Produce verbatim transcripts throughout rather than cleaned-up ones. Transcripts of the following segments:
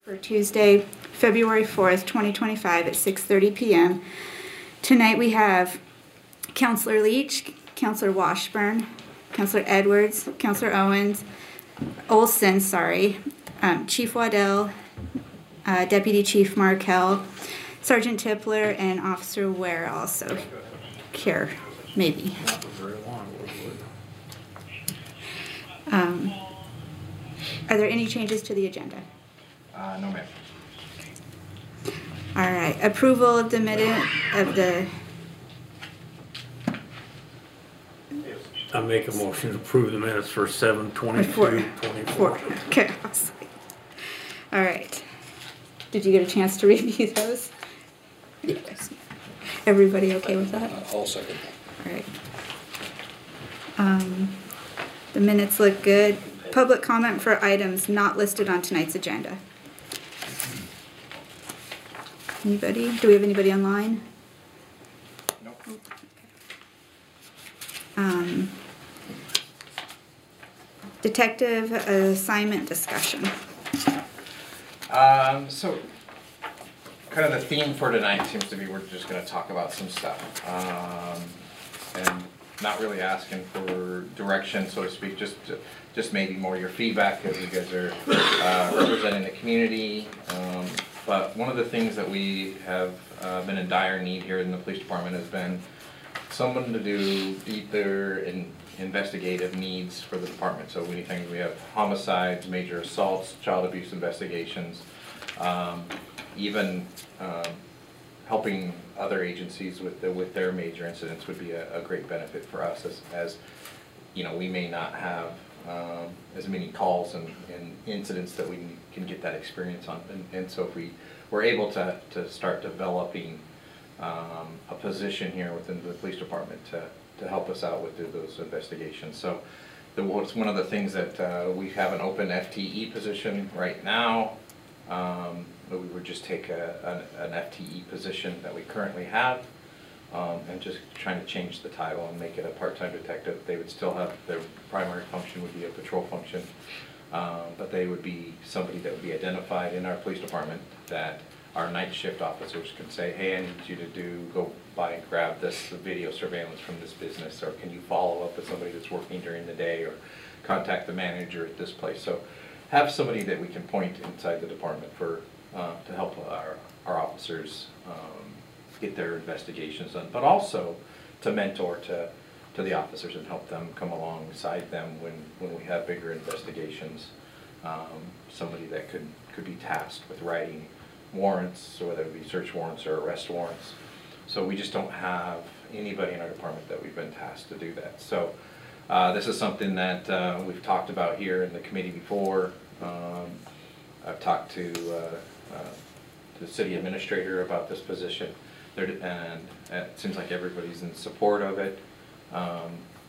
For Tuesday, February fourth, twenty twenty-five at six thirty p m Tonight we have Counselor Leach, Counselor Washburn, Counselor Edwards, Counselor Owens, Olson, sorry, um, Chief Waddell, uh, Deputy Chief Markell, Sergeant Tipler, and Officer Ware also here, maybe. Um, are there any changes to the agenda? Uh, no, ma'am. All right, approval of the minute of the, I make a motion to approve the minutes for seven Four. twenty-two twenty-four. okay. All right. Did you get a chance to review those? Yes. Everybody okay with that? I'll second that. All right. Um, the minutes look good. Public comment for items not listed on tonight's agenda. Anybody? Do we have anybody online? Nope. Um, detective assignment discussion. Um, so, kind of the theme for tonight seems to be we're just going to talk about some stuff. Um, and not really asking for direction, so to speak, just just maybe more your feedback as you guys are uh, representing the community. Um, but one of the things that we have uh, been in dire need here in the police department has been someone to do deeper in investigative needs for the department. So anything, we have homicides, major assaults, child abuse investigations, um, even um, helping other agencies with the, with their major incidents would be a, a great benefit for us, as, as you know, we may not have um, as many calls and, and incidents that we can get that experience on. And, and so if we were able to, to start developing um, a position here within the police department to, to help us out with the, those investigations. So the, it's one of the things that uh, we have an open F T E position right now. Um, but we would just take a, an, an F T E position that we currently have um, and just trying to change the title and make it a part-time detective. They would still have their primary function would be a patrol function, um, but they would be somebody that would be identified in our police department that our night shift officers can say, hey, I need you to do, go by and grab this video surveillance from this business, or can you follow up with somebody that's working during the day, or contact the manager at this place. So have somebody that we can point inside the department for uh, to help our, our officers um, get their investigations done, but also to mentor to, to the officers and help them come alongside them when, when we have bigger investigations. Um, somebody that could, could be tasked with writing warrants, so whether it be search warrants or arrest warrants. So we just don't have anybody in our department that we've been tasked to do that. So uh, this is something that uh, we've talked about here in the committee before. Um, I've talked to uh, uh, the city administrator about this position, there, and it seems like everybody's in support of it. Um,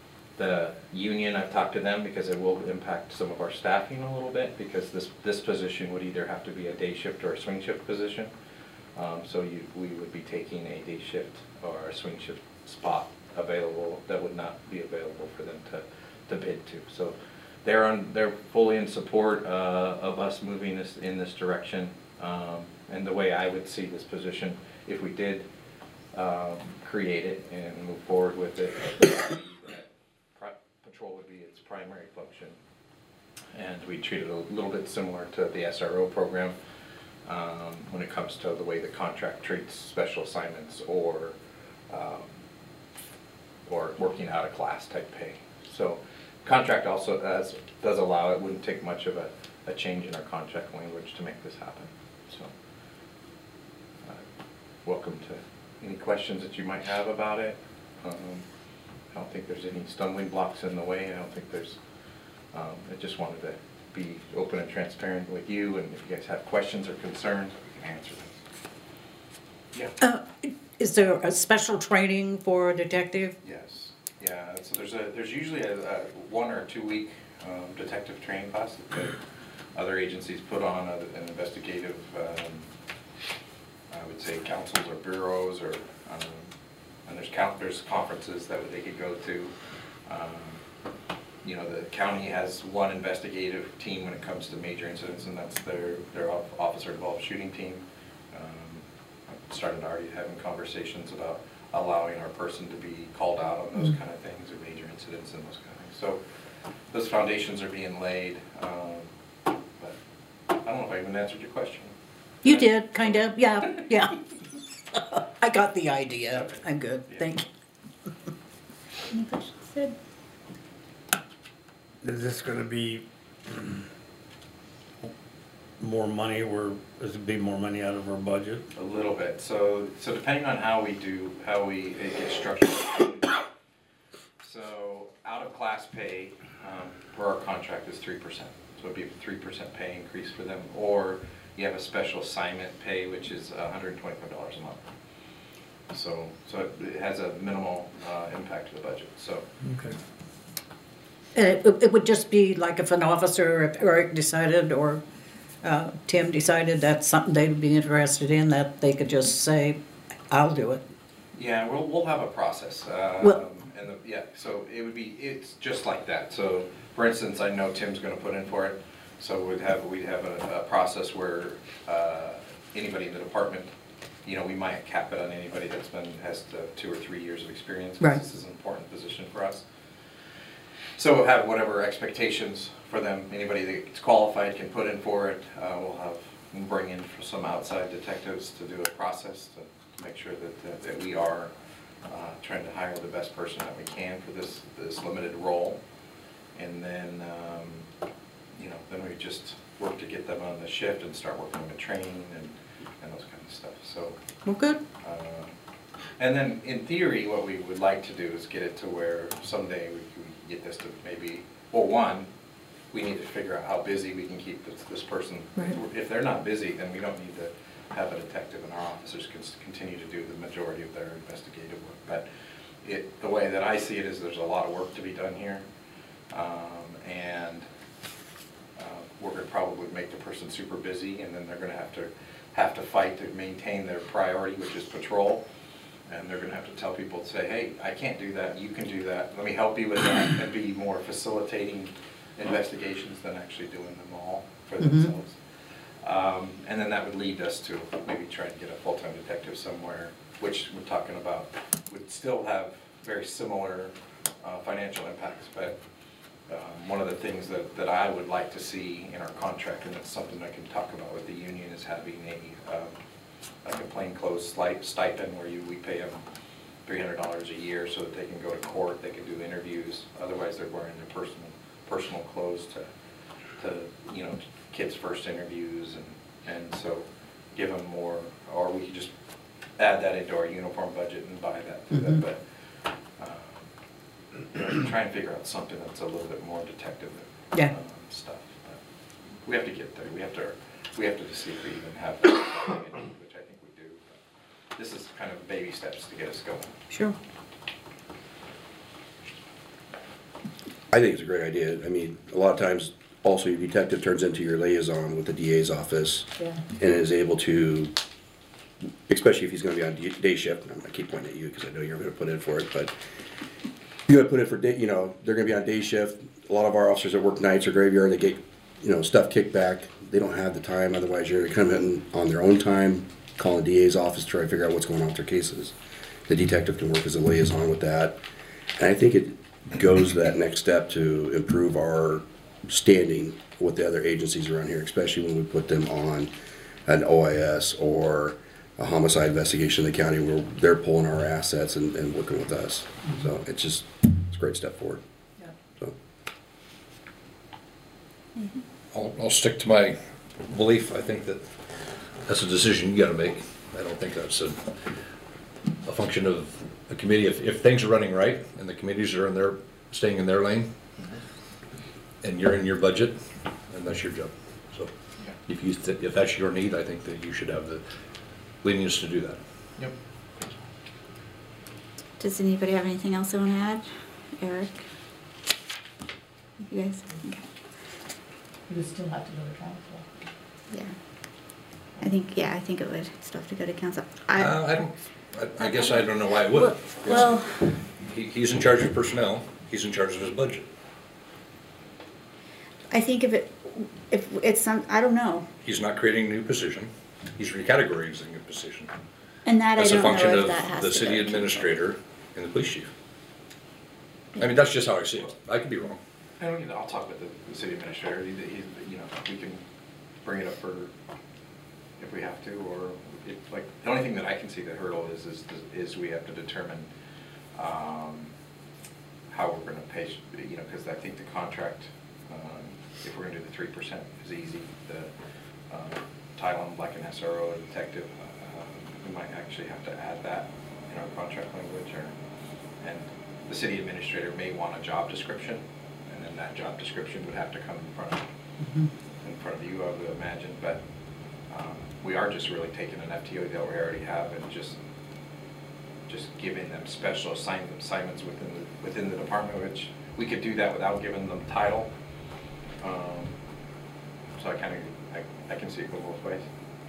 the union, I've talked to them because it will impact some of our staffing a little bit, because this this position would either have to be a day shift or a swing shift position. Um, so you, we would be taking a day shift or a swing shift spot available that would not be available for them to, to bid to. So they're on, they're fully in support uh, of us moving this in this direction. Um, and the way I would see this position, if we did um, create it and move forward with it, patrol would be its primary function, and we treat it a little bit similar to the S R O program um, when it comes to the way the contract treats special assignments or um, or working out of class type pay. So contract also as, does allow, it wouldn't take much of a, a change in our contract language to make this happen. So uh, welcome to any questions that you might have about it. Um, I don't think there's any stumbling blocks in the way. I don't think there's, um, I just wanted to be open and transparent with you, and if you guys have questions or concerns, we can answer them. Yeah. Uh, is there a special training for a detective? Yes. Yeah. So there's a there's usually a, a one or two week um, detective training class that the other agencies put on, uh, an investigative, um, I would say councils or bureaus, or um, and there's count there's conferences that they could go to. Um, you know, the county has one investigative team when it comes to major incidents, and that's their, their officer-involved shooting team. Um, I've started already having conversations about allowing our person to be called out on those kind of things, or major incidents and those kind of things. So those foundations are being laid, um, but I don't know if I even answered your question. You did, kind of, yeah, yeah. I got the idea. I'm good, Yeah. thank you. Any questions, Sid? Is this gonna be more money, or is it be more money out of our budget? A little bit. So, so depending on how we do, how we it gets structured. So, out of class pay, um, per our contract is three percent. So it'd be a three percent pay increase for them, or you have a special assignment pay, which is one hundred and twenty-five dollars a month. So, so it it has a minimal uh, impact to the budget. So, Okay. It, it would just be like if an officer, if Eric decided, or uh, Tim decided that's something they'd be interested in, that they could just say, I'll do it. yeah, we'll we'll have a process. Um, Well- and the, yeah, so it would be it's just like that. So, for instance, I know Tim's going to put in for it. So we'd have we'd have a, a process where uh, anybody in the department, you know, we might cap it on anybody that's been has the two or three years of experience. 'Cause Right. This is an important position for us. So we'll have whatever expectations for them. Anybody that's qualified can put in for it. Uh, we'll have we'll bring in some outside detectives to do a process to make sure that that, that we are uh, trying to hire the best person that we can for this this limited role, and then. Um, you know, then we just work to get them on the shift and start working on the training and, and those kind of stuff, so. Well, good. Uh, and then, in theory, what we would like to do is get it to where someday we can get this to maybe, well, one, we need to figure out how busy we can keep this, this person. Right. If they're not busy, then we don't need to have a detective, and our officers can s- continue to do the majority of their investigative work. But it, the way that I see it is there's a lot of work to be done here, um, and Uh, we're going to probably make the person super busy, and then they're going to have to have to fight to maintain their priority, which is patrol. And they're going to have to tell people to say, hey, I can't do that, you can do that, let me help you with that, and be more facilitating investigations than actually doing them all for Mhm. themselves. Um, and then that would lead us to maybe try to get a full-time detective somewhere, which we're talking about would still have very similar uh, financial impacts, but Um, one of the things that, that I would like to see in our contract, and it's something I can talk about with the union, is having a, um, like a plainclothes slight stipend where you, we pay them three hundred dollars a year so that they can go to court, they can do interviews. Otherwise, they're wearing their personal, personal clothes to, to, you know, kids' first interviews, and, and so give them more, or we could just add that into our uniform budget and buy that through Mhm. that, but try and figure out something that's a little bit more detective Yeah. um, stuff. But we have to get there. We have to we have to see if we even have that, which I think we do. But this is kind of baby steps to get us going. Sure. I think it's a great idea. I mean, a lot of times, also your detective turns into your liaison with the D A's office Yeah. and is able to, especially if he's gonna be on d- day shift, and I'm gonna keep pointing at you because I know you're gonna put in for it, but you're gonna put in for day, you know, they're gonna be on day shift. A lot of our officers that work nights or graveyard, they get, you know, stuff kicked back. They don't have the time, otherwise you're gonna come in on their own time, call the D A's office, try to figure out what's going on with their cases. The detective can work as a liaison with that. And I think it goes that next step to improve our standing with the other agencies around here, especially when we put them on an O I S or a homicide investigation in the county where they're pulling our assets and, and working with us. So it's just, it's a great step forward. Yeah. So, I'll, I'll stick to my belief. I think that that's a decision you gotta make. I don't think that's a, a function of a committee. If, if things are running right and the committees are in their, staying in their lane, and you're in your budget, then that's your job. So if you, th- if that's your need, I think that you should have the lenience to do that. Yep. Does anybody have anything else they want to add? Eric? You guys? Okay. You would still have to go to council. Yeah. I think, yeah, I think it would still have to go to council. Uh, I, I don't, I, I guess I don't know why it would. well, He, he's in charge of personnel, he's in charge of his budget. I think if it, if it's some, I don't know. He's not creating a new position, he's recategorizing a position. And that I That's a don't know function if that of has the to city go to administrator and the police chief. I mean, that's just how I see it, I could be wrong. I don't, you know, I'll talk with the, the city administrator, he, he, you know, we can bring it up for, if we have to, or if, like, the only thing that I can see the hurdle is, is, is we have to determine, um, how we're gonna pay, you know, cause I think the contract, um, if we're gonna do the three percent is easy, the, um, title them like an S R O or detective, uh, we might actually have to add that in our contract language, or, and the city administrator may want a job description, and then that job description would have to come in front of, in front of you, I would imagine, but, um, we are just really taking an F T O that we already have and just, just giving them special assign- assignments within the, within the department, which we could do that without giving them title. Um, so I kind of, I, I can see it go both ways.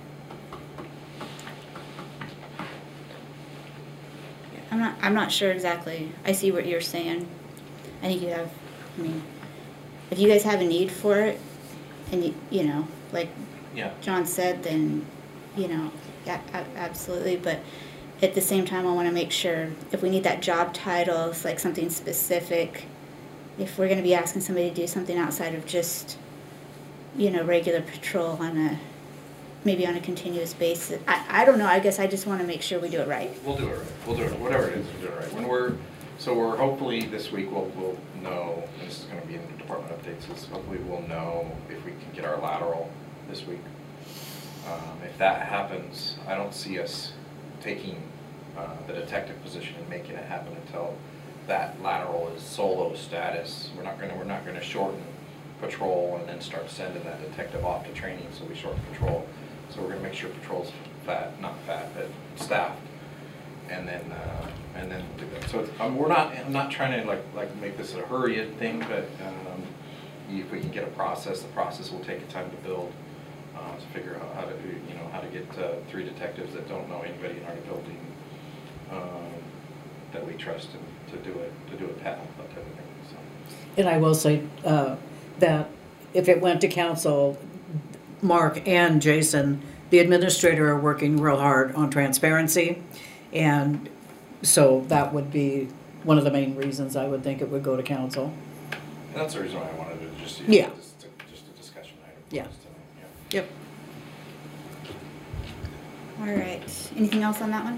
I'm not, I'm not sure exactly. I see what you're saying. I think you have, I mean, if you guys have a need for it, and you, you know, like Yeah. John said, then, you know, yeah, a- absolutely, but at the same time, I wanna make sure, if we need that job title, it's like something specific, if we're gonna be asking somebody to do something outside of just, you know, regular patrol on a, maybe on a continuous basis, I, I don't know, I guess I just wanna make sure we do it right. We'll do it right. We'll do it, whatever it is, we'll do it right. When we're, so we're hopefully this week we'll, we'll know, and this is gonna be in the department updates, is hopefully we'll know if we can get our lateral this week. Um, if that happens, I don't see us taking, uh, the detective position and making it happen until that lateral is solo status. We're not gonna, we're not gonna shorten patrol and then start sending that detective off to training, so we shorten patrol. So we're gonna make sure patrol's fat, not fat, but staffed, and then, uh, and then do that. So it's, um, we're not, I'm not trying to like, like make this a hurried thing, but, um, if we can get a process, the process will take time to build, uh, to figure out how to, do, you know, how to get, uh, three detectives that don't know anybody in our building, um, that we trust to, to do it, to do a pat, that type of thing, so. And I will say, uh, that if it went to council, Mark and Jason, the administrator, are working real hard on transparency. And so that would be one of the main reasons I would think it would go to council. And that's the reason why I wanted to just use Yeah. it, just, to, just a discussion item. for Yeah. us tonight, yeah. Yep. All right, anything else on that one?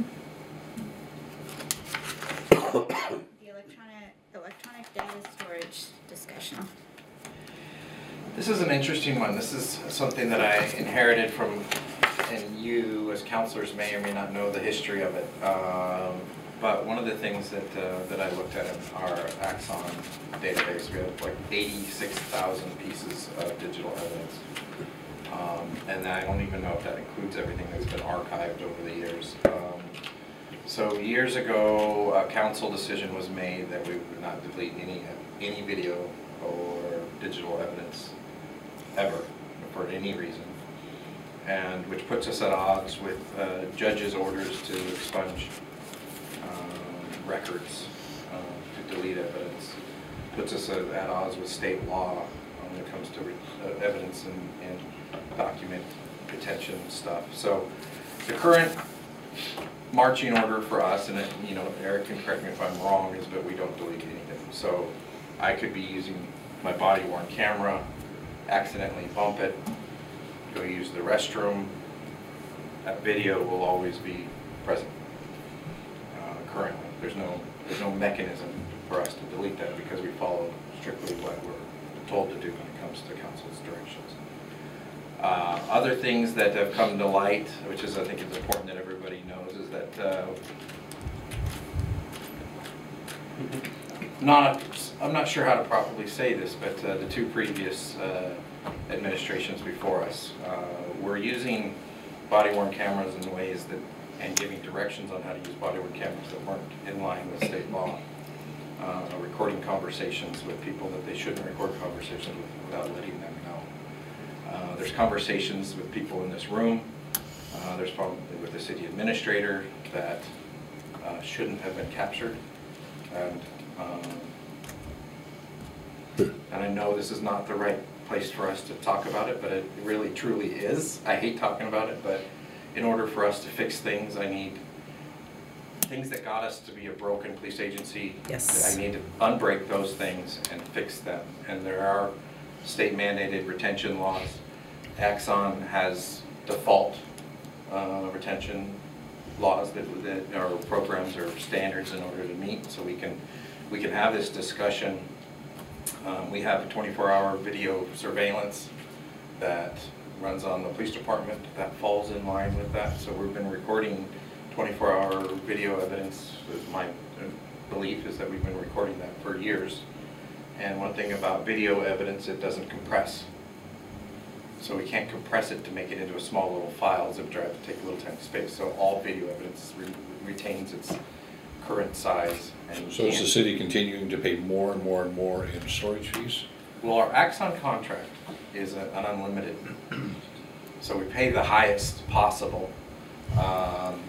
The electronic, electronic data storage discussion. This is an interesting one. This is something that I inherited from, and you as counselors may or may not know the history of it. Um, but one of the things that, uh, that I looked at in our Axon database, we have like eighty-six thousand pieces of digital evidence. Um, and I don't even know if that includes everything that's been archived over the years. Um, so years ago, a council decision was made that we would not delete any, any video or digital evidence ever, for any reason, and which puts us at odds with uh, judges' orders to expunge um, records, uh, to delete evidence. Puts us at, at odds with state law um, when it comes to re uh, evidence and, and document retention stuff. So the current marching order for us, and it, you know, Eric can correct me if I'm wrong, is that we don't delete anything. So I could be using my body-worn camera, accidentally bump it, go use the restroom, that video will always be present uh, currently. There's no, there's no mechanism for us to delete that because we follow strictly what we're told to do when it comes to council's directions. Uh, other things that have come to light, which is I think it's important that everybody knows, is that uh, not, I'm not sure how to properly say this, but uh, the two previous uh, administrations before us uh, were using body-worn cameras in ways that, and giving directions on how to use body-worn cameras that weren't in line with state law. Uh, recording conversations with people that they shouldn't record conversations with without letting them know. Uh, there's conversations with people in this room. Uh, there's probably with the city administrator that uh, shouldn't have been captured. And Um, and I know this is not the right place for us to talk about it, but it really truly is. I hate talking about it, but in order for us to fix things, I need things that got us to be a broken police agency. Yes. I need to unbreak those things and fix them. And there are state mandated retention laws. Axon has default uh, retention laws that, that are programs or standards in order to meet, so we can we can have this discussion. Um, we have a twenty-four hour video surveillance that runs on the police department that falls in line with that. So we've been recording twenty-four hour video evidence. My belief is that we've been recording that for years. And one thing about video evidence, it doesn't compress. So we can't compress it to make it into a small little file, zip drive to take a little tiny space. So all video evidence re retains its current size. And So is the city continuing to pay more and more and more in storage fees? Well, our Axon contract is a, an unlimited. So we pay the highest possible. Um,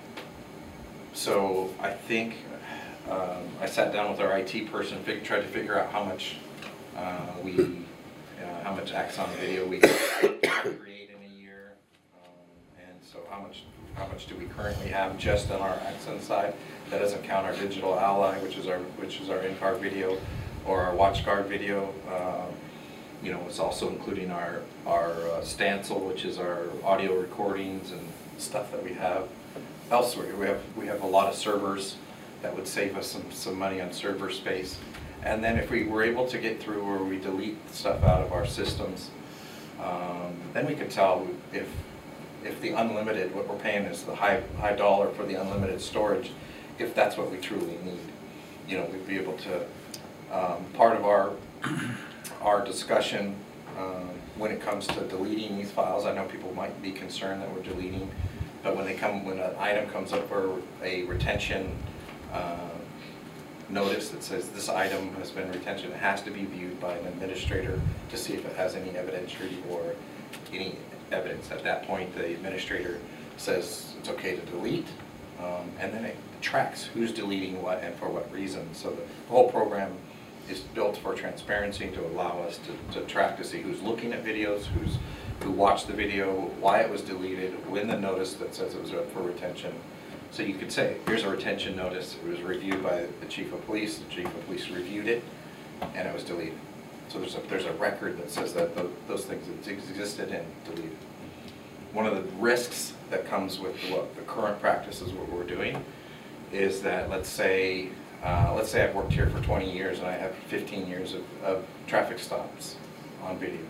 so I think um, I sat down with our I T person, fig tried to figure out how much uh, we, uh, how much Axon video we create in a year, um, and so how much, how much do we currently have just on our Axon side? That doesn't count our digital ally, which is our, which is our in-car video, or our WatchGuard video. Um, you know, it's also including our our uh, Stancil, which is our audio recordings and stuff that we have elsewhere. We have we have a lot of servers that would save us some some money on server space. And then if we were able to get through where we delete stuff out of our systems, um, then we could tell if if the unlimited, what we're paying is the high high dollar for the unlimited storage, if that's what we truly need. You know, we'd be able to. Um, part of our our discussion um, when it comes to deleting these files, I know people might be concerned that we're deleting, but when they come, when an item comes up for a retention uh, notice that says this item has been retention, it has to be viewed by an administrator to see if it has any evidentiary or any evidence. At that point, the administrator says it's okay to delete, um, and then it tracks who's deleting what and for what reason. So the whole program is built for transparency to allow us to, to track to see who's looking at videos, who's who watched the video, why it was deleted, when the notice that says it was up for retention. So you could say, here's a retention notice, it was reviewed by the chief of police, the chief of police reviewed it, and it was deleted. So there's a, there's a record that says that the, those things existed and deleted. One of the risks that comes with what the current practice is, what we're doing, is that let's say, uh, let's say I've worked here for twenty years and I have fifteen years of, of traffic stops on video.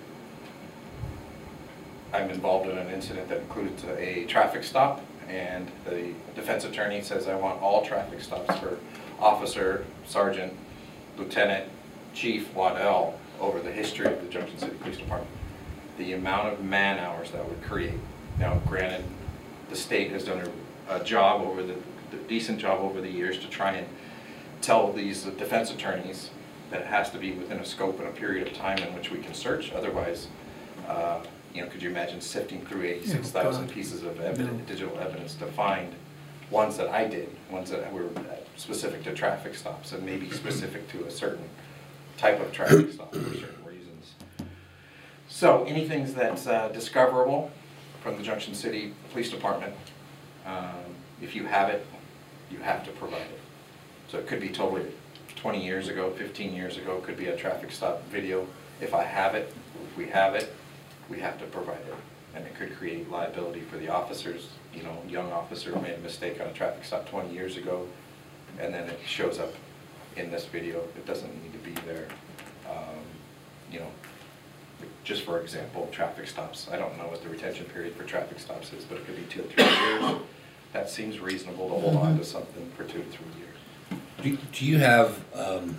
I'm involved in an incident that includes a traffic stop, and the defense attorney says I want all traffic stops for officer, sergeant, lieutenant, chief, Waddell over the history of the Junction City Police Department. The amount of man hours that would create. Now, granted, the state has done a, a job over the, the decent job over the years to try and tell these defense attorneys that it has to be within a scope and a period of time in which we can search. Otherwise, uh, you know, could you imagine sifting through eighty-six thousand pieces of evidence, digital evidence to find ones that I did, ones that were specific to traffic stops and maybe specific to a certain type of traffic stop for certain reasons. So anything that's uh, discoverable from the Junction City Police Department, um, if you have it, you have to provide it. So it could be totally twenty years ago, fifteen years ago, it could be a traffic stop video. If I have it, if we have it, we have to provide it. And it could create liability for the officers. You know, young officer made a mistake on a traffic stop twenty years ago, and then it shows up in this video. It doesn't need to be there. Um, you know, just for example, traffic stops. I don't know what the retention period for traffic stops is, but it could be two or three years. That seems reasonable to hold on to something for two to three years. Do, do you have, um,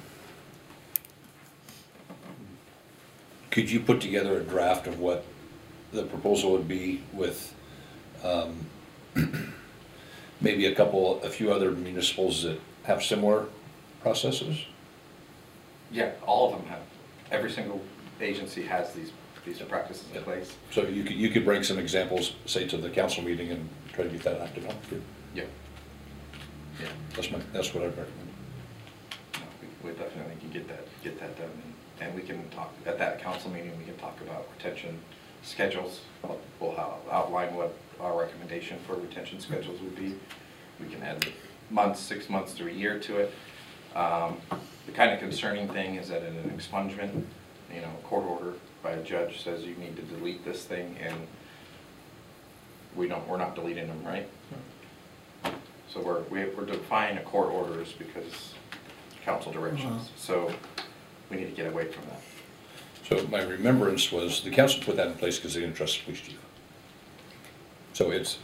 could you put together a draft of what the proposal would be with um, maybe a couple, a few other municipals that have similar processes? Yeah, all of them have. Every single agency has these these practices in place. So you could, you could bring some examples, say, to the council meeting and try to get that acted on. Yeah. Yeah. That's my, that's what I'd recommend. No, we, we definitely can get that get that done. And, and we can talk, at that council meeting, we can talk about retention schedules. We'll- We'll out- outline what our recommendation for retention schedules would be. We can add months, six months to a year to it. Um, The kind of concerning thing is that in an expungement, you know, a court order by a judge says you need to delete this thing, and we don't, we're not deleting them, right? So we're, we- we're defying a court orders because council directions. So we need to get away from that. So my remembrance was, the council put that in place because they didn't trust the police chief. So it's,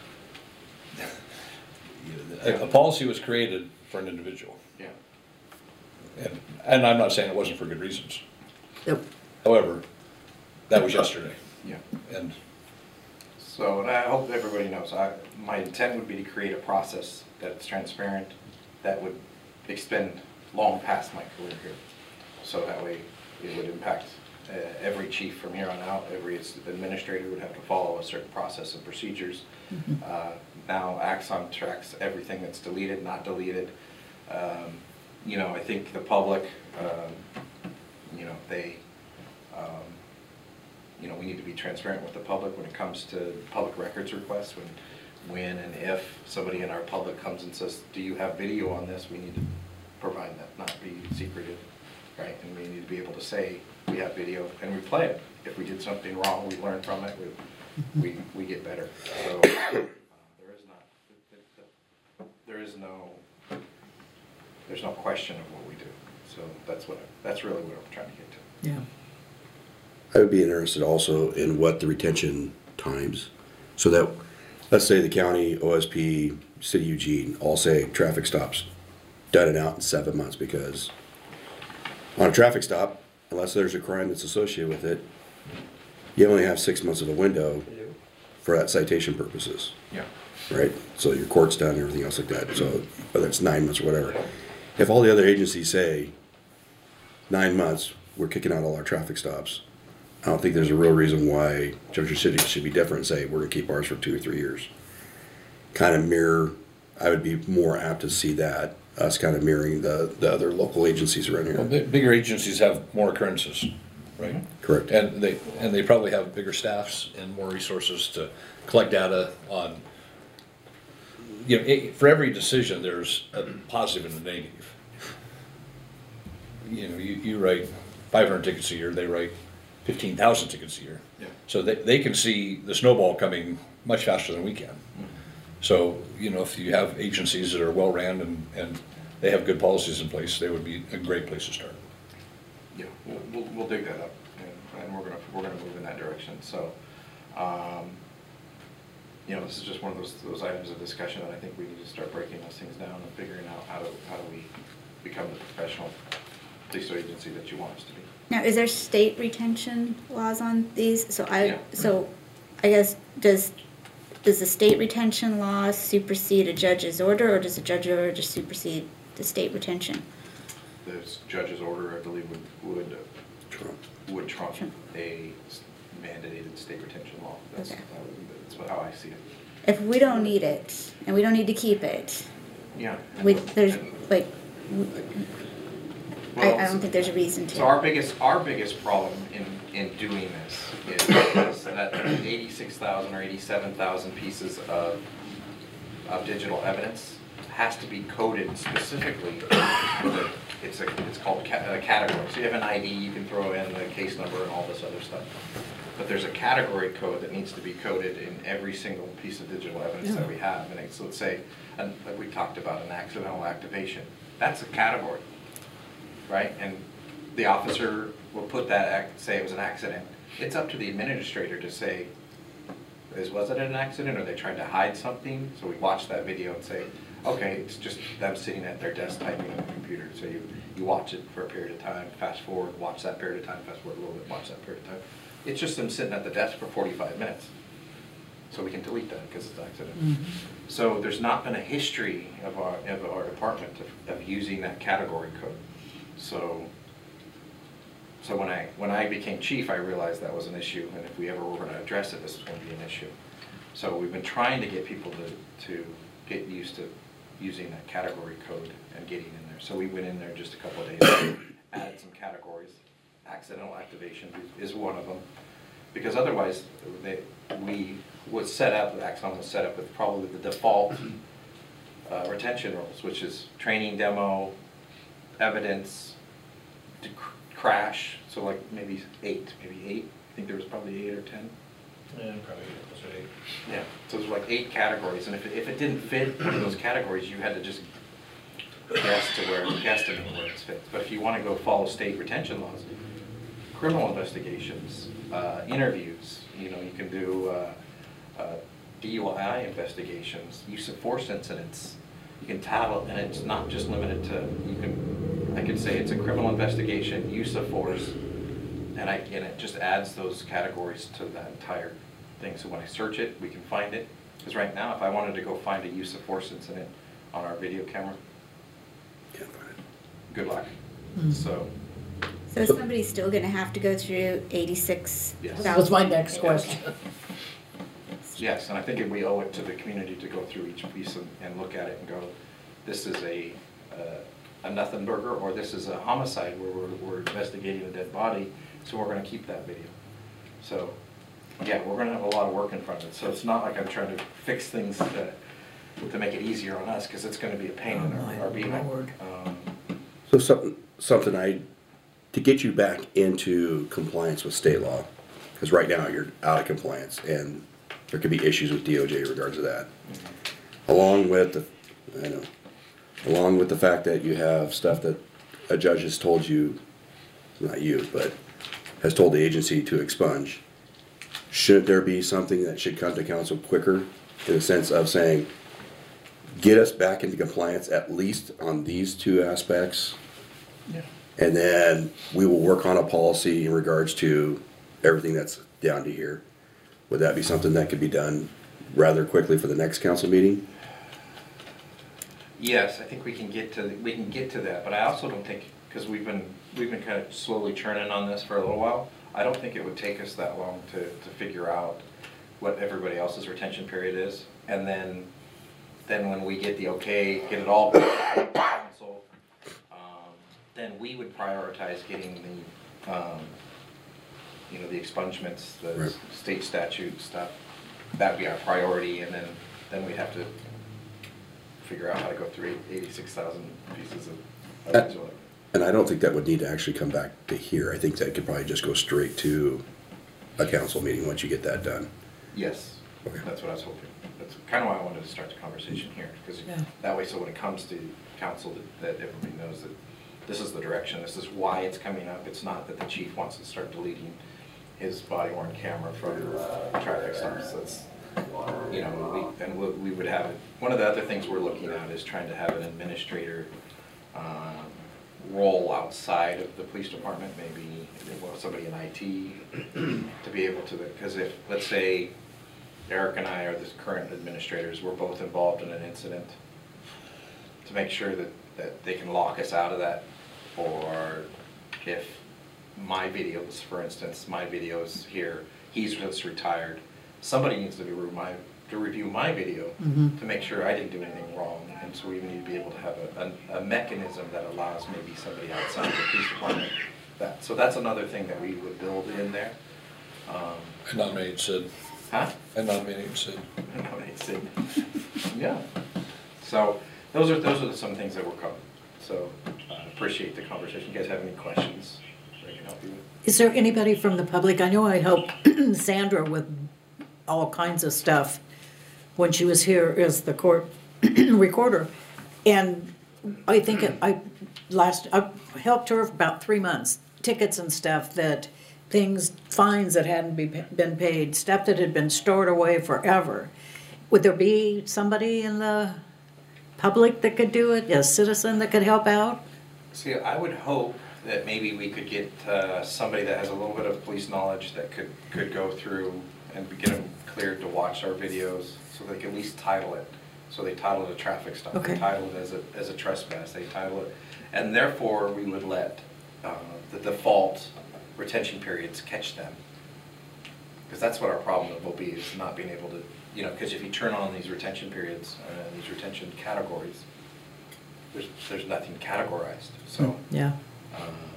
a, a policy was created for an individual. Yeah. And, and I'm not saying it wasn't for good reasons. Yep. However, that was yesterday. Yeah. And So, and I hope everybody knows, I, my intent would be to create a process that's transparent, that would extend long past my career here. So that way, it would impact uh, every chief from here on out. Every administrator would have to follow a certain process and procedures. Uh, Now Axon tracks everything that's deleted, not deleted. Um, You know, I think the public, um, you know, they, um, you know, we need to be transparent with the public when it comes to public records requests. When, when and if somebody in our public comes and says, do you have video on this? We need to provide that, not be secretive, right? And we need to be able to say, we have video, and we play it. If we did something wrong, we learn from it, we, we, we get better. So, uh, there is not, there is no, there's no question of what we do. So that's what, I- that's really what I'm trying to get to. Yeah. I would be interested also in what the retention times, so that, let's say the county, O S P, City of Eugene, all say traffic stops, done and out in seven months, because on a traffic stop, unless there's a crime that's associated with it, you only have six months of a window for that citation purposes, Yeah. right? So your court's done and everything else like that, so whether it's nine months or whatever. If all the other agencies say nine months, we're kicking out all our traffic stops, I don't think there's a real reason why Junction City should be different and say, we're gonna keep ours for two or three years. Kind of mirror, I would be more apt to see that, us kind of mirroring the, the other local agencies around well, here. bi- bigger agencies have more occurrences, right? Correct. And they, and they probably have bigger staffs and more resources to collect data on, you know, it, for every decision, there's a positive and a negative. You know, you, you write five hundred tickets a year, they write fifteen thousand tickets a year. Yeah. So they, they can see the snowball coming much faster than we can. So, you know, if you have agencies that are well-ran and, and they have good policies in place, they would be a great place to start. Yeah, we'll, we'll, we'll dig that up, and, and we're gonna, we're gonna move in that direction, so, um, you know, this is just one of those, those items of discussion that I think we need to start breaking those things down and figuring out how do, how do we become the professional police agency that you want us to be. Now, is there state retention laws on these? So I, Yeah. so I guess, does, does the state retention law supersede a judge's order, or does the judge's order just supersede the state retention? The judge's order, I believe, would, would, Trump. would trump Trump. a mandated state retention law. That's, Okay. that would- that's how I see it. If we don't need it, and we don't need to keep it, Yeah. we, and- there's, and- like, I, well, I don't think there's a reason to. So our biggest, our biggest problem in, in doing this is, is that eighty-six thousand or eighty-seven thousand pieces of, of digital evidence has to be coded specifically with a, it's a, it's called ca- a category. So you have an I D, you can throw in the case number and all this other stuff. But there's a category code that needs to be coded in every single piece of digital evidence that we have. And it's, let's say, and like we talked about, an accidental activation. That's a category, right? And the officer will put that, act, say it was an accident. It's up to the administrator to say, is, was it an accident, or they tried to hide something? So we watch that video and say, okay, it's just them sitting at their desk typing on the computer. So you, you watch it for a period of time, fast forward, watch that period of time, fast forward a little bit, watch that period of time. It's just them sitting at the desk for forty-five minutes. So we can delete that because it's an accident. Mm-hmm. So there's not been a history of our, of our department of, of using that category code. So, so when I, when I became chief, I realized that was an issue, and if we ever were gonna address it, this was gonna be an issue. So we've been trying to get people to, to get used to using that category code and getting in there. So we went in there just a couple of days ago, added some categories, accidental activation is one of them. Because otherwise, they, we was set up, Axon was set up with probably the default uh, retention rules, which is training, demo, evidence, to cr- crash, so like maybe eight, maybe eight. I think there was probably eight or ten. Yeah, probably close to eight. Yeah, so there's like eight categories, and if it, if it didn't fit one of those categories, you had to just guess to where, guesstimate where it's fit. But if you want to go follow state retention laws, criminal investigations, uh, interviews, you know, you can do uh, uh, D U I investigations, use of force incidents. You can title it, and it's not just limited to, you can, I could say it's a criminal investigation, use of force, and I, and it just adds those categories to that entire thing. So when I search it, we can find it. Because right now, if I wanted to go find a use of force incident on our video camera, Can't find it. good luck. So, So is somebody still gonna have to go through eighty-six thousand? That was my next question. yes, and I think we owe it to the community to go through each piece and, and look at it and go, this is a, uh, a nothing burger, or this is a homicide where we're, we're investigating a dead body, so we're gonna keep that video. So, yeah, we're gonna have a lot of work in front of it, so it's not like I'm trying to fix things to, to make it easier on us, because it's gonna be a pain in Oh, my our, our behind. Lord. Um, So something, something I, to get you back into compliance with state law, because right now you're out of compliance, and there could be issues with D O J in regards to that. Along with the, I know, along with the fact that you have stuff that a judge has told you, not you, but has told the agency to expunge, should there be something that should come to council quicker, in the sense of saying, get us back into compliance at least on these two aspects? Yeah. And then we will work on a policy in regards to everything that's down to here. Would that be something that could be done rather quickly for the next council meeting? Yes, I think we can get to, we can get to that, but I also don't think, because we've been, we've been kind of slowly churning on this for a little while, I don't think it would take us that long to, to figure out what everybody else's retention period is. And then, then when we get the okay, get it all to council, um, then we would prioritize getting the, um, you know, the expungements, the Right. state statute stuff. That'd be our priority, and then, then we'd have to figure out how to go through eighty-six thousand pieces of Uh, evidence. or whatever. And I don't think that would need to actually come back to here. I think that could probably just go straight to a council meeting once you get that done. Yes, Okay. that's what I was hoping. That's kind of why I wanted to start the conversation here, because Yeah. that way, so when it comes to council, that, that everybody knows that this is the direction, this is why it's coming up. It's not that the chief wants to start deleting his body worn camera from uh, traffic stops. That's, you know, we, and we, we would have it. One of the other things we're looking at is trying to have an administrator um, role outside of the police department, maybe well, somebody in I T to be able to, because if, let's say, Eric and I are the current administrators, we're both involved in an incident, to make sure that, that they can lock us out of that, or if my videos, for instance, my videos here, he's just retired, somebody needs to be my, to review my video to make sure I didn't do anything wrong, and so we need to be able to have a, a, a mechanism that allows maybe somebody outside the police department that. So that's another thing that we would build in there. Um, I nominate Sid. huh? I nominate Sid. No, it's in- Yeah. So those are, those are some things that we're covering. So I appreciate the conversation. You guys have any questions that I can help you with? Is there anybody from the public? I know I helped Sandra with all kinds of stuff when she was here as the court recorder. And I think it- I last, I helped her for about three months, tickets and stuff that, things, fines that hadn't be, been paid, stuff that had been stored away forever. Would there be somebody in the public that could do it, a citizen that could help out? See, I would hope that maybe we could get uh, somebody that has a little bit of police knowledge that could, could go through and get them cleared to watch our videos, so they can at least title it. So they title it a traffic stop, they Okay. title it as a, as a trespass, they title it, and therefore we would let uh, the default retention periods catch them. Because that's what our problem will be, is not being able to, you know, because if you turn on these retention periods, uh, these retention categories, there's, there's nothing categorized, so. Yeah. Um,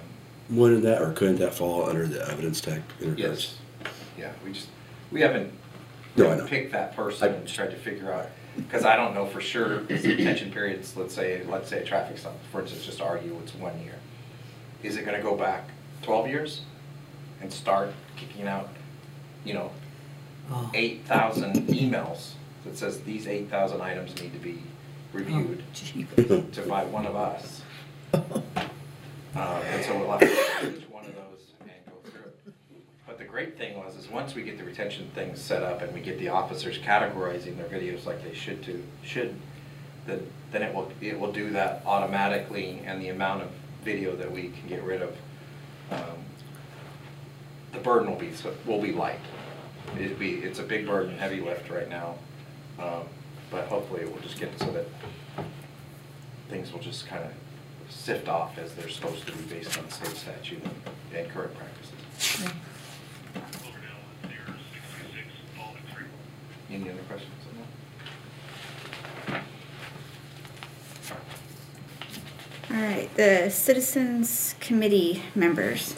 Wouldn't that, or couldn't that fall under the evidence tech interference? Yes, yeah, we just, we haven't No, I know. picked that person I- and tried to figure out, because I don't know for sure, because the detention periods, let's say, let's say a traffic stop, for instance, just argue it's one year. Is it gonna go back twelve years and start kicking out, you know, Oh. eight thousand emails that says these eight thousand items need to be reviewed Gee. to by one of us? Uh, and so we'll have to do each one of those and go through it. But the great thing was, is once we get the retention things set up and we get the officers categorizing their videos like they should do, should, then, then it will, it will do that automatically, and the amount of video that we can get rid of, um, the burden will be, so- will be light. It'd be, it's a big burden, heavy lift right now, um, but hopefully it will just get it so that things will just kind of sift off as they're supposed to be based on state statute and current practices. Any other questions on that? All right, the Citizens Committee members.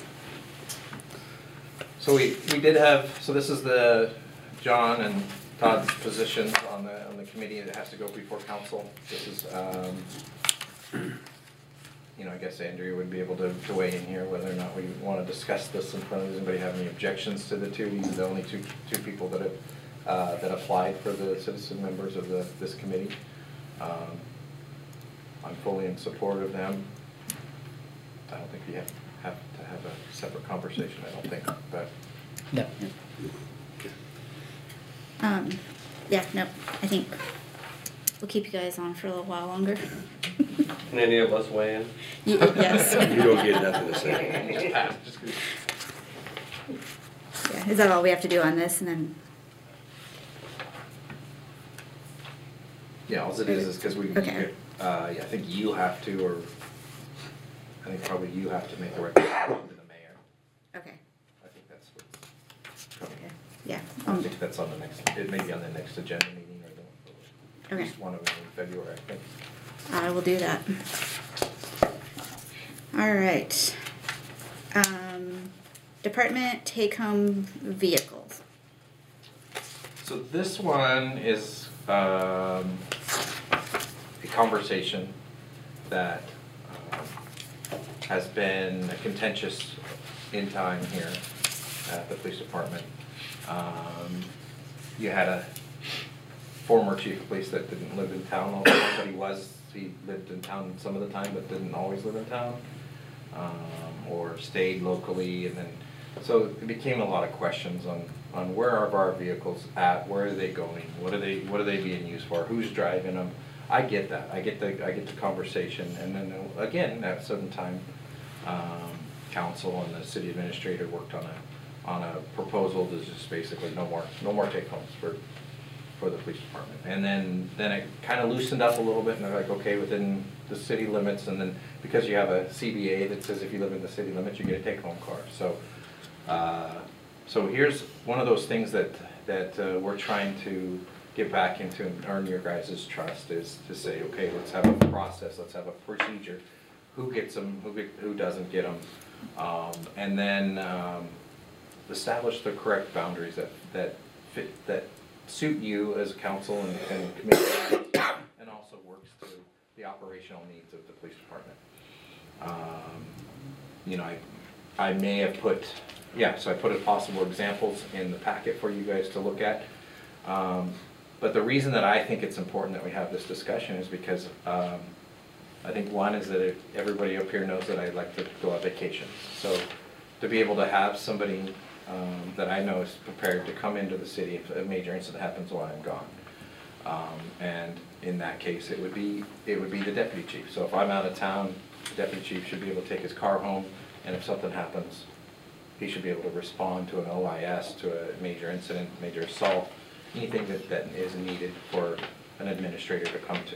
So we, we did have, so this is the, John and Todd's positions on the, on the committee that has to go before council. This is, um, you know, I guess Andrea would be able to, to weigh in here whether or not we want to discuss this in front of, does anybody have any objections to the two? These are the only two, two people that have, uh, that applied for the citizen members of the, this committee. Um, I'm fully in support of them. I don't think we have, have to have a separate conversation, I don't think, but. No. Um, yeah, no, I think we'll keep you guys on for a little while longer. Can any of us weigh in? Ye- Yes. You don't get nothing to say. Just pass, just 'cause- Yeah, is that all we have to do on this, and then, Yeah, all it is is because we, Okay. uh, yeah, I think you have to, or I think probably you have to make a recommendation to the mayor. okay, I think that's what's coming. okay, yeah. I um, think that's on the next, it may be on the next agenda meeting or the, at Okay. least one of them in February, I think. I will do that. All right. Um, department take-home vehicles. So this one is um, a conversation that um, has been contentious in time here at the police department. Um, you had a former chief of police that didn't live in town all the time, but he was, he lived in town some of the time, but didn't always live in town. Um, or stayed locally, and then, so it became a lot of questions on, on where are our vehicles at, where are they going, what are they, what are they being used for, who's driving them? I get that, I get the, I get the conversation, and then, again, at some time, um, council and the city administrator worked on a, on a proposal to just basically no more, no more take-homes for, for the police department. And then, then it kind of loosened up a little bit, and they're like, okay, within the city limits, and then because you have a C B A that says if you live in the city limits, you get a take-home car. So, uh, so here's one of those things that, that uh, we're trying to get back into and earn your guys' trust, is to say, okay, let's have a process, let's have a procedure. Who gets them, who, get, who doesn't get them? Um, and then um, establish the correct boundaries that, that fit, that suit you as council and, and committee, and also works to the operational needs of the police department. Um, you know, I, I may have put, yeah, so I put a possible examples in the packet for you guys to look at. Um, but the reason that I think it's important that we have this discussion is because um, I think one is that it, everybody up here knows that I like to go on vacations. So to be able to have somebody um, that I know is prepared to come into the city if a major incident happens while I'm gone. Um, and in that case, it would be it would be the deputy chief. So if I'm out of town, the deputy chief should be able to take his car home, and if something happens, he should be able to respond to an O I S, to a major incident, major assault, anything that, that is needed for an administrator to come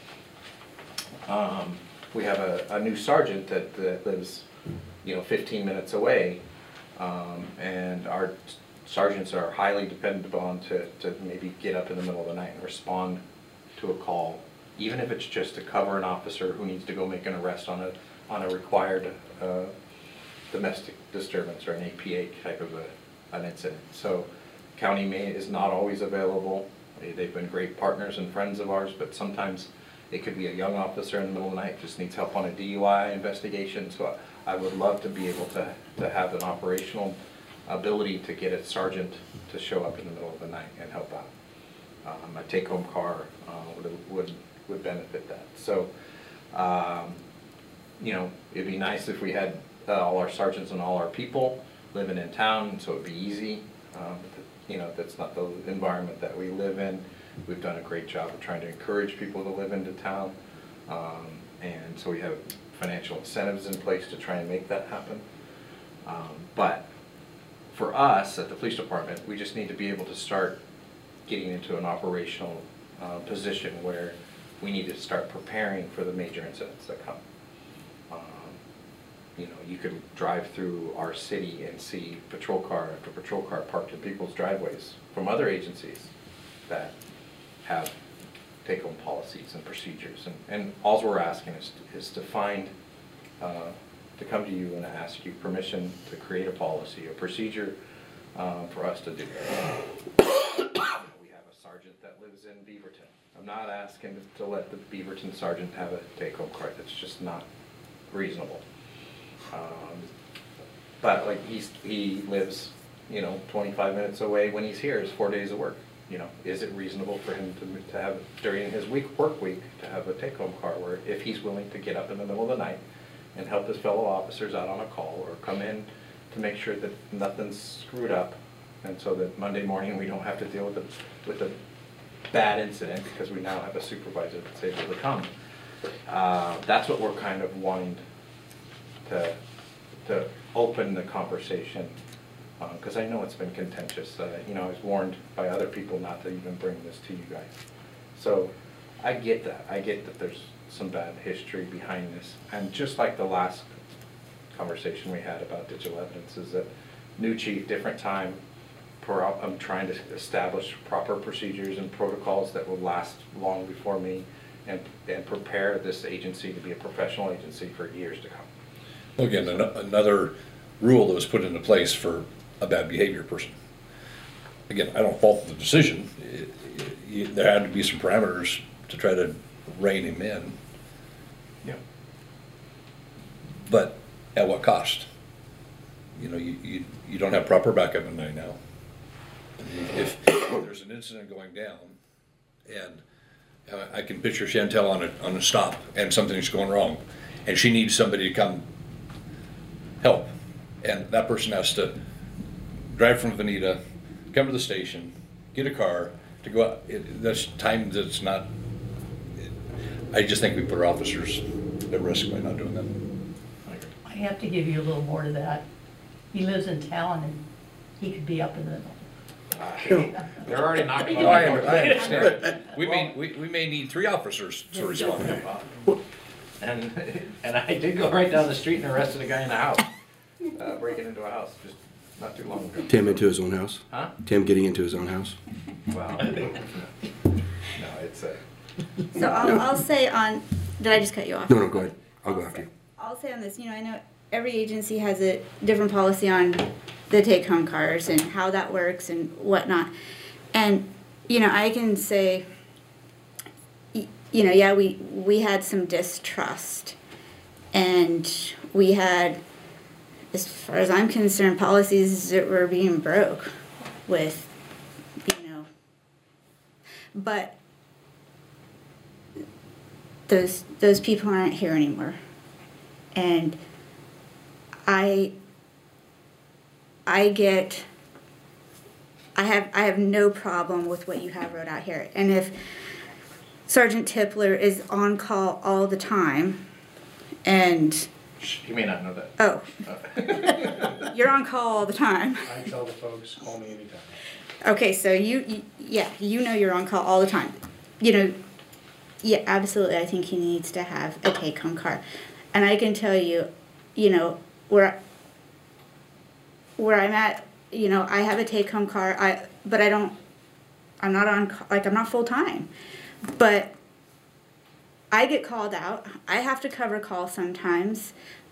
to. Um, we have a, a new sergeant that, that lives, you know, fifteen minutes away, um, and our sergeants are highly dependent upon to, to maybe get up in the middle of the night and respond to a call, even if it's just to cover an officer who needs to go make an arrest on a on a required uh, domestic disturbance or an A P A type of a, an incident. So county may is not always available. They- They've been great partners and friends of ours, but sometimes it could be a young officer in the middle of the night, just needs help on a D U I investigation. So I I would love to be able to, to have an operational ability to get a sergeant to show up in the middle of the night and help out. Um, a take-home car uh, would, would, would benefit that. So, um, you know, it'd be nice if we had uh, all our sergeants and all our people living in town, so it'd be easy. Um, you know, that's not the environment that we live in. We've done a great job of trying to encourage people to live into town. Um, and so we have financial incentives in place to try and make that happen. Um, but for us at the police department, we just need to be able to start getting into an operational uh, position where we need to start preparing for the major incidents that come. Um, you know, you could drive through our city and see patrol car after patrol car parked in people's driveways from other agencies that have take-home policies and procedures. And, and all we're asking is, is to find, uh, to come to you and ask you permission to create a policy, a procedure um, for us to do that. We have a sergeant that lives in Beaverton. I'm not asking to let the Beaverton sergeant have a take-home car. That's just not reasonable. Um, but like he's, he lives, you know, twenty-five minutes away. When he's here, it's four days of work. You know, is it reasonable for him to, to have, during his week, work week, to have a take-home car where if he's willing to get up in the middle of the night and help his fellow officers out on a call or come in to make sure that nothing's screwed up, and so that Monday morning we don't have to deal with a, with a bad incident because we now have a supervisor that's able to come. Uh, that's what we're kind of wanting to, to open the conversation. Because uh, I know it's been contentious. Uh, you know, I was warned by other people not to even bring this to you guys. So I get that. I get that there's some bad history behind this. And just like the last conversation we had about digital evidence, is that new chief, different time. Pro I'm trying to establish proper procedures and protocols that will last long before me, and and prepare this agency to be a professional agency for years to come. Well, again, an another rule that was put into place for a bad behavior person. Again, I don't fault the decision. It, it, there had to be some parameters to try to rein him in. Yeah. But at what cost? You know, you, you, you don't have proper backup in there now. If there's an incident going down, and uh, I can picture Chantel on a, on a stop, and something's going wrong, and she needs somebody to come help, and that person has to drive from Veneta, come to the station, get a car, to go out. It, that's time that's not, it, I just think we put our officers at risk by not doing that. I have to give you a little more to that. He lives in town and he could be up in the, Uh, they're already knocking on No, I, my door. I understand. We may, we, we may need three officers to respond. And, and I did go right down the street and arrested a guy in a house, uh, breaking into a house just not too long ago. Tim into his own house? Huh? Tim getting into his own house? Well, no, it's a, So I'll, I'll say on, did I just cut you off? No, no, go ahead. I'll go after you. I'll say on this, you know, I know every agency has a different policy on the take-home cars and how that works and whatnot. And, you know, I can say, y- you know, yeah, we, we had some distrust. And we had, as far as I'm concerned, policies that were being broke with, you know. But those those people aren't here anymore. And I I get I have I have no problem with what you have wrote out here. And if Sergeant Tipler is on call all the time and you may not know that. oh you're on call all the time. I tell the folks, call me anytime. Okay, so you, you yeah, you know you're on call all the time. You know, yeah, absolutely I think he needs to have a take home car. And I can tell you, you know, where where I'm at, you know, I have a take-home car, I but I don't, I'm not on, like, I'm not full-time. But I get called out. I have to cover calls sometimes.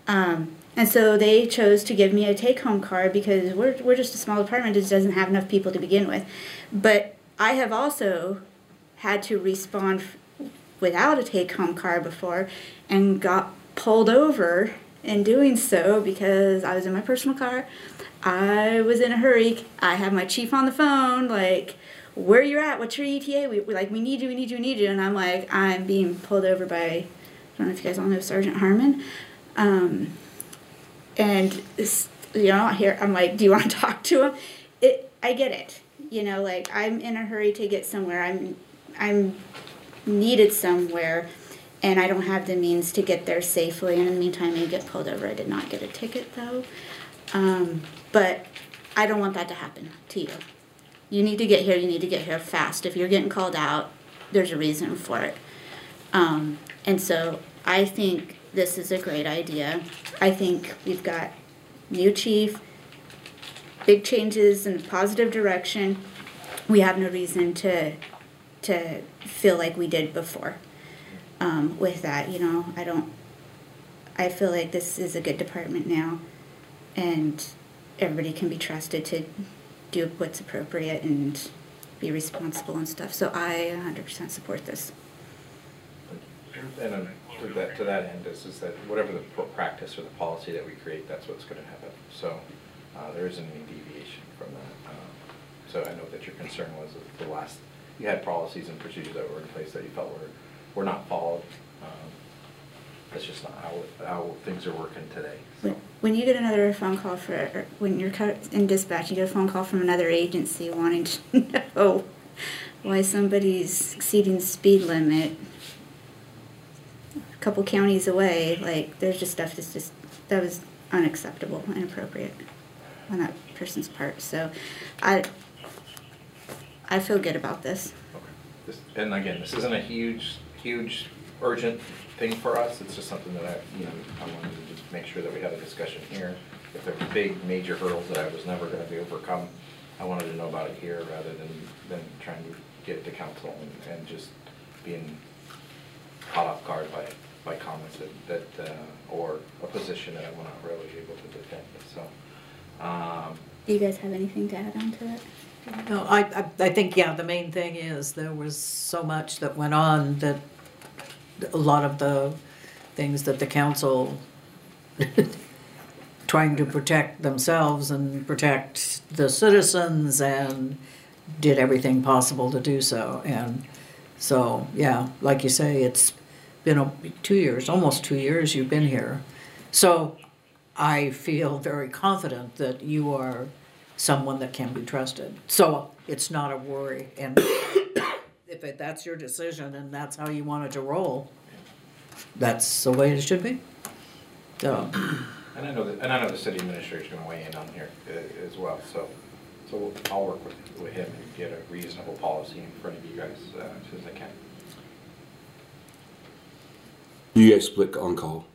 Um, and so they chose to give me a take-home card because we're, we're just a small department that doesn't have enough people to begin with. But I have also had to respond f- without a take-home card before and got pulled over in doing so because I was in my personal car. I was in a hurry. I have my chief on the phone, like, where you at? What's your E T A? We, we like, we need you, we need you, we need you. And I'm like, I'm being pulled over by, I don't know if you guys all know Sergeant Harmon. Um, and, this, you know, here, I'm like, do you want to talk to him? It, I get it. You know, like, I'm in a hurry to get somewhere. I'm, I'm needed somewhere, and I don't have the means to get there safely. And in the meantime, I get pulled over. I did not get a ticket, though. Um, but I don't want that to happen to you. You need to get here, you need to get here fast. If you're getting called out, there's a reason for it. Um, and so I think this is a great idea. I think we've got new chief, big changes in a positive direction. We have no reason to to feel like we did before. Um, with that, you know, I don't, I feel like this is a good department now, and everybody can be trusted to do what's appropriate and be responsible and stuff. So I one hundred percent support this. And um, to that, to that end is, is that whatever the pro- practice or the policy that we create, that's what's going to happen. So uh, there isn't any deviation from that. Um, so I know that your concern was that the last, you had policies and procedures that were in place that you felt were, were not followed. Um, that's just not how, how things are working today. So. When, when you get another phone call for, or when you're in dispatch, you get a phone call from another agency wanting to know why somebody's exceeding the speed limit a couple counties away. Like, there's just stuff that's just, that was unacceptable, inappropriate on that person's part. So I, I feel good about this. Okay. This, and again, this isn't a huge, huge, urgent thing for us. It's just something that I, you know, I wanted to just make sure that we had a discussion here. If there were big, major hurdles that I was never going to be overcome, I wanted to know about it here rather than, than trying to get it to council and, and just being caught off guard by, by comments that, that uh, or a position that I'm not really able to defend. So, um, Do you guys have anything to add on to that? No, I, I, I think, yeah, the main thing is there was so much that went on that a lot of the things that the council trying to protect themselves and protect the citizens and did everything possible to do so. And so, yeah, like you say, it's been a, two years, almost two years you've been here. So I feel very confident that you are someone that can be trusted. So it's not a worry. And if it, that's your decision and that's how you want it to roll, that's the way it should be. So. And I know that, and I know the city administrator is going to weigh in on here uh, as well. So, so we'll, I'll work with with him and get a reasonable policy in front of you guys uh, as soon as I can. You guys split on call?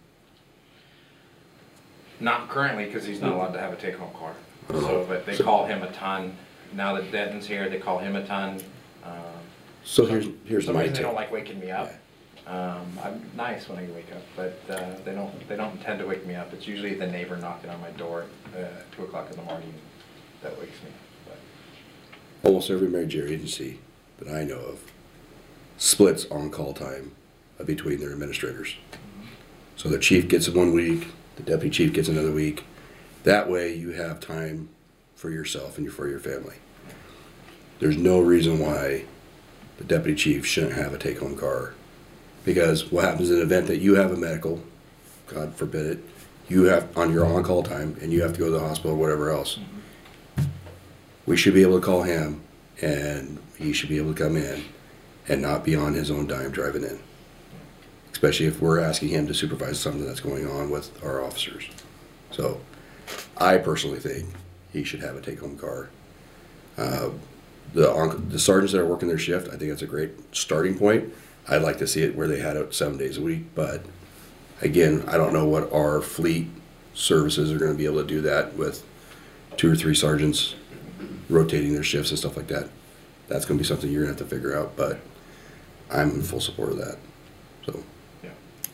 Not currently, because he's not allowed to have a take-home car. So, but they call him a ton. Now that Denton's here, they call him a ton. Um, So here's here's some my reason they take. don't like waking me up. Um, I'm nice when I wake up, but uh, they don't. They don't intend to wake me up. It's usually the neighbor knocking on my door uh, at two o'clock in the morning that wakes me. But. Almost every major agency that I know of splits on-call time between their administrators. So the chief gets it one week, the deputy chief gets another week. That way you have time for yourself and for your family. There's no reason why the deputy chief shouldn't have a take-home car. Because what happens in an event that you have a medical, God forbid it, you have on your on-call time and you have to go to the hospital or whatever else. We should be able to call him and he should be able to come in and not be on his own dime driving in. Especially if we're asking him to supervise something that's going on with our officers. So I personally think he should have a take-home car. Uh, the, on, the sergeants that are working their shift, I think that's a great starting point. I'd like to see it where they had it seven days a week, but again, I don't know what our fleet services are going to be able to do that with two or three sergeants rotating their shifts and stuff like that. That's going to be something you're going to have to figure out, but I'm in full support of that. So. Yeah, and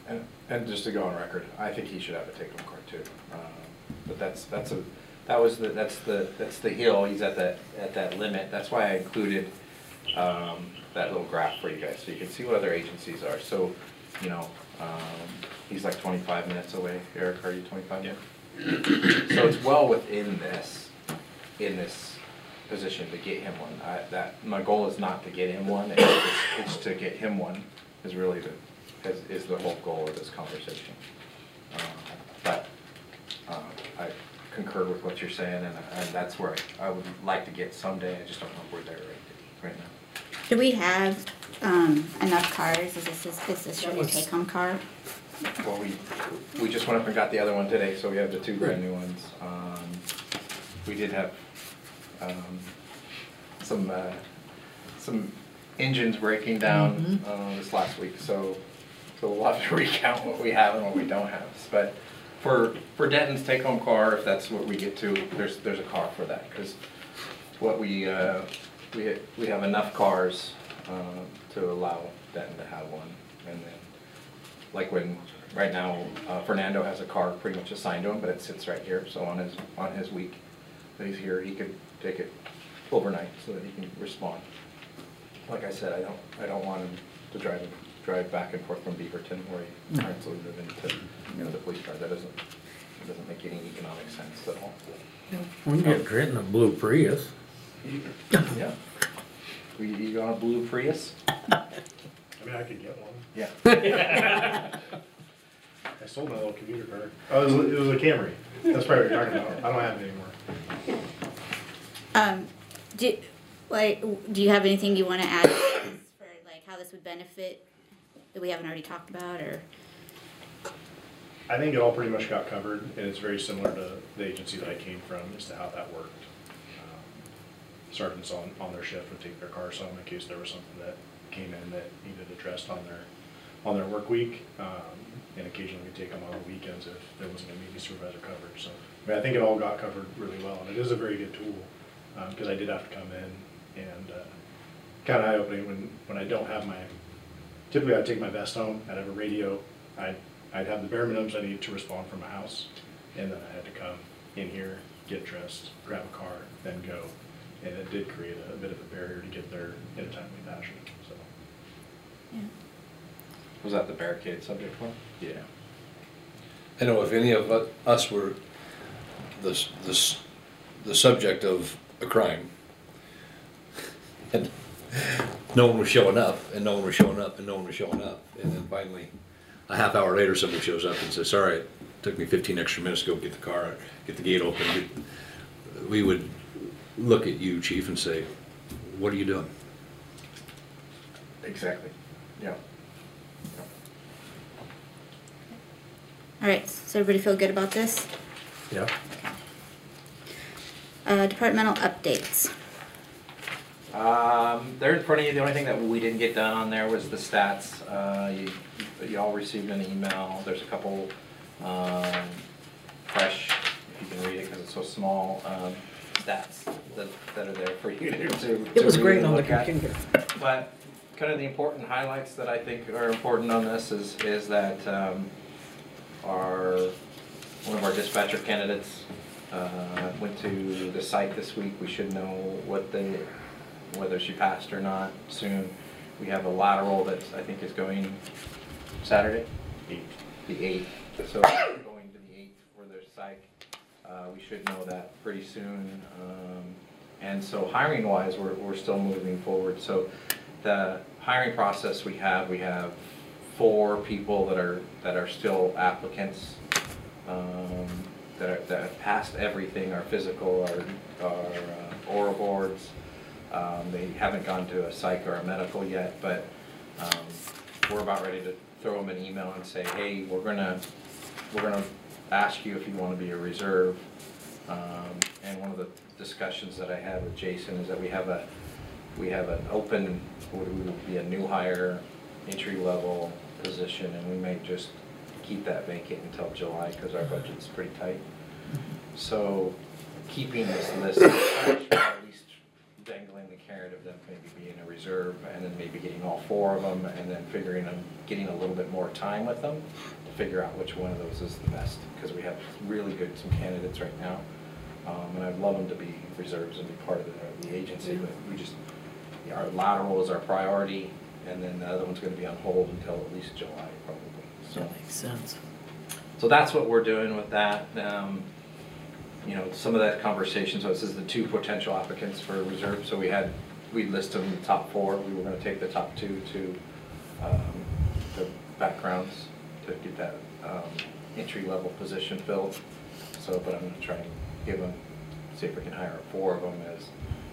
And just to go on record, I think he should have a take-home card too. Um, But that's, that's a, that was the, that's the, that's the hill, he's at that, at that limit. That's why I included um, that little graph for you guys, so you can see what other agencies are. So, you know, um, he's like twenty-five minutes away. Eric, are you twenty-five? Yeah. So it's well within this, in this position to get him one. I, that, my goal is not to get him one, it's, it's, it's to get him one is really the, is, is the whole goal of this conversation. Um, But, um, I concur with what you're saying, and, and that's where I, I would like to get someday, I just don't know if we're there right, right now. Do we have, um, enough cars? Is this, is this your That new was- take-home car? Well, we, we just went up and got the other one today, so we have the two brand new ones. Um, we did have, um, some, uh, some engines breaking down, uh, this last week, so, so we'll have to recount what we have and what we don't have. But for, for Denton's take-home car, if that's what we get to, there's, there's a car for that, because what we, uh, we, we have enough cars, uh, to allow Denton to have one, and then, like when, right now, uh, Fernando has a car pretty much assigned to him, but it sits right here, so on his, on his week that he's here, he could take it overnight so that he can respond. Like I said, I don't, I don't want him to drive, drive back and forth from Beaverton where he currently live into, you know, the police car. That doesn't, it doesn't make any economic sense at all. We can get Trenton a blue Prius. Yeah. You, you on a blue Prius? I mean, I could get one. Yeah. I sold my little commuter car. Oh, it was, it was a Camry. That's probably what you're talking about. I don't have it anymore. Um, do, like, do you have anything you wanna add for like how this would benefit that we haven't already talked about, or? I think it all pretty much got covered, and it's very similar to the agency that I came from as to how that worked. Um, Sergeants on, on their shift would take their cars home in case there was something that came in that needed addressed on their, on their work week. Um, and occasionally we take them on the weekends if there wasn't a meeting supervisor coverage. So, I mean, I think it all got covered really well, and it is a very good tool, because um, I did have to come in and uh, kind of eye-opening when, when I don't have my, typically I'd take my vest home, I'd have a radio, I'd, I'd have the bare minimums I need to respond from my house, and then I had to come in here, get dressed, grab a car, then go. And it did create a, a bit of a barrier to get there in a timely fashion, so. Yeah. Was that the barricade subject one? Yeah. I know if any of u- us were the, the, the subject of a crime, and no one was showing up, and no one was showing up, and no one was showing up, and then finally, a half hour later, somebody shows up and says, sorry, it took me fifteen extra minutes to go get the car, get the gate open, we- we would look at you, chief, and say, what are you doing? Exactly. Yeah. All right, so everybody feel good about this? Yeah. Uh, departmental updates. Um, they're in front of you. The only thing that we didn't get done on there was the stats. Uh, you, you all received an email. There's a couple, um, fresh, if you can read it because it's so small, um, stats that, that are there for you to, to It was read great and on the look at. computer. But kind of the important highlights that I think are important on this is, is that, um, our, one of our dispatcher candidates, uh, went to the site this week. We should know what they, whether she passed or not soon. We have a lateral that I think is going Saturday? Eight. The eighth, so going to the eighth for their psych. Uh, we should know that pretty soon. Um, and so hiring wise, we're, we're still moving forward. So the hiring process we have, we have four people that are, that are still applicants, um, that are, that have passed everything, our physical, our, our uh, oral boards. Um, they haven't gone to a psych or a medical yet, but um, we're about ready to throw them an email and say, hey, we're gonna, we're gonna ask you if you wanna be a reserve. Um, and one of the discussions that I had with Jason is that we have a, we have an open, what would be a new hire, entry level position, and we may just keep that vacant until July because our budget's pretty tight. So keeping this list fresh, or at least dangling the carrot of them maybe being a reserve, and then maybe getting all four of them, and then figuring on getting a little bit more time with them to figure out which one of those is the best, because we have really good, some candidates right now. Um, and I'd love them to be reserves and be part of the, the agency, but we just, yeah, our lateral is our priority, and then the other one's gonna be on hold until at least July, probably, so. That makes sense. So that's what we're doing with that. Um, you know, some of that conversation, so this is the two potential applicants for reserve, so we had, we listed them the top four, we were gonna take the top two to, um, the backgrounds to get that, um, entry-level position filled. So, but I'm gonna try and give them, see if we can hire four of them as,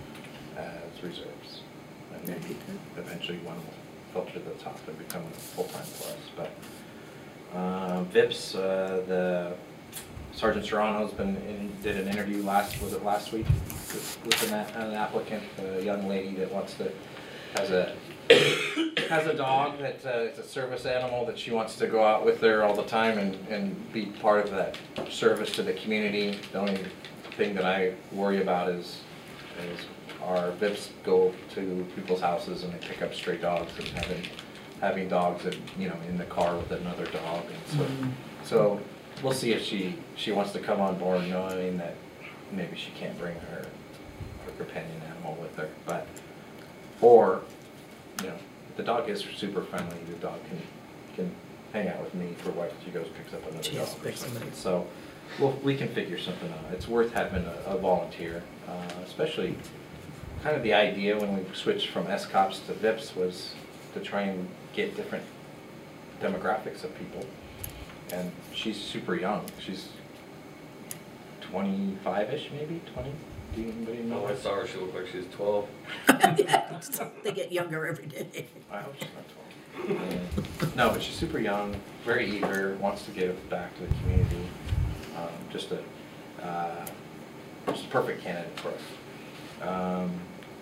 as reserves. And maybe eventually one will filter to the top and become a full-time for us, but, uh, V I P S, uh, the Sergeant Serrano's been in, did an interview last, was it last week, with, with an, an applicant, a young lady that wants to, has a, has a dog that, uh, it's a service animal that she wants to go out with her all the time and, and be part of that service to the community. The only thing that I worry about is, is our V I Ps go to people's houses and they pick up stray dogs, and having, having dogs that, you know, in the car with another dog, and so, Mm-hmm. so we'll see if she, she wants to come on board knowing that maybe she can't bring her, her companion animal with her, but, or, you know, the dog is super friendly, the dog can, can hang out with me for what she goes, picks up another She dog has to or pick something. somebody. So, well, we can figure something out. It's worth having a, a volunteer, uh, especially kind of the idea when we switched from S COPS to V I P S was to try and get different demographics of people. And she's super young. She's twenty-five-ish, maybe, twenty? Do you, anybody know? Oh, I saw her, she looked like she was twelve. They get younger every day. I hope she's not twelve. No, but she's super young, very eager, wants to give back to the community. Um, just a, uh, just a perfect candidate for us. Um,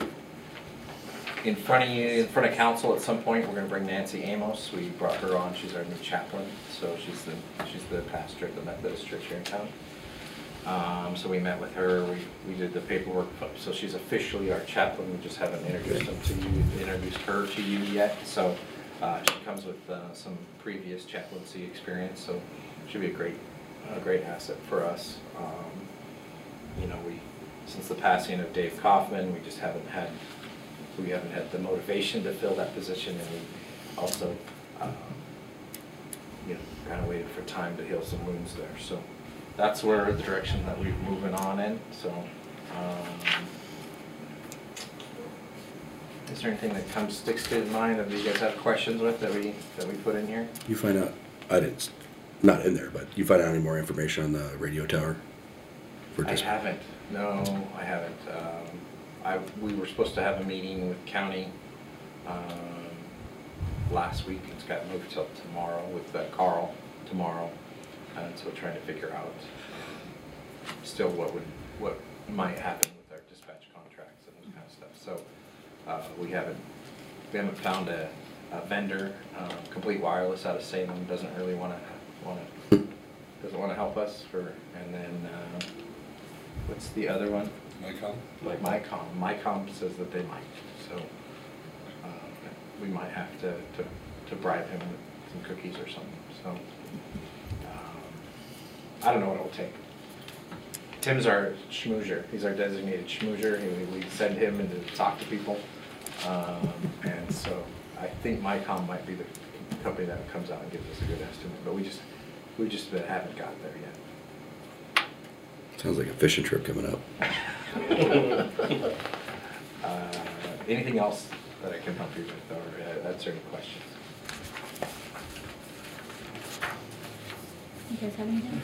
in front of you, in front of council at some point, we're gonna bring Nancy Amos. We brought her on, she's our new chaplain, so she's the, she's the pastor of the Methodist Church here in town. Um, so we met with her, we, we did the paperwork, so she's officially our chaplain. We just haven't introduced them to you, introduced her to you yet. So uh, she comes with uh, some previous chaplaincy experience, so she'll be a great, a great asset for us. Um, you know, we, since the passing of Dave Kaufman, we just haven't had, we haven't had the motivation to fill that position, and we also, um, you know, kind of waited for time to heal some wounds there. So that's where the direction that we're moving on in. So, um, is there anything that comes sticks to mind that you guys have questions with that we that we put in here? You find out, I didn't, not in there, but you find out any more information on the radio tower? For I dis- haven't. No, I haven't. Um, I we were supposed to have a meeting with county um, last week. It's got moved till tomorrow with uh, Carl tomorrow. And so we're trying to figure out still what would, what might happen with our dispatch contracts and those kind of stuff. So uh, we haven't, we haven't found a, a vendor. Uh, Complete Wireless out of Salem doesn't really want to, want to, doesn't want to help us for, and then uh, what's the other one? Micom? Like Micom. Micom says that they might. So uh, we might have to, to, to bribe him with some cookies or something. So. I don't know what it'll take. Tim's our schmoozer. He's our designated schmoozer. We, we send him in to talk to people. Um, and so I think Micom might be the company that comes out and gives us a good estimate, but we just, we just haven't got there yet. Sounds like a fishing trip coming up. uh, anything else that I can help you with, or uh, answer any questions? You guys have anything?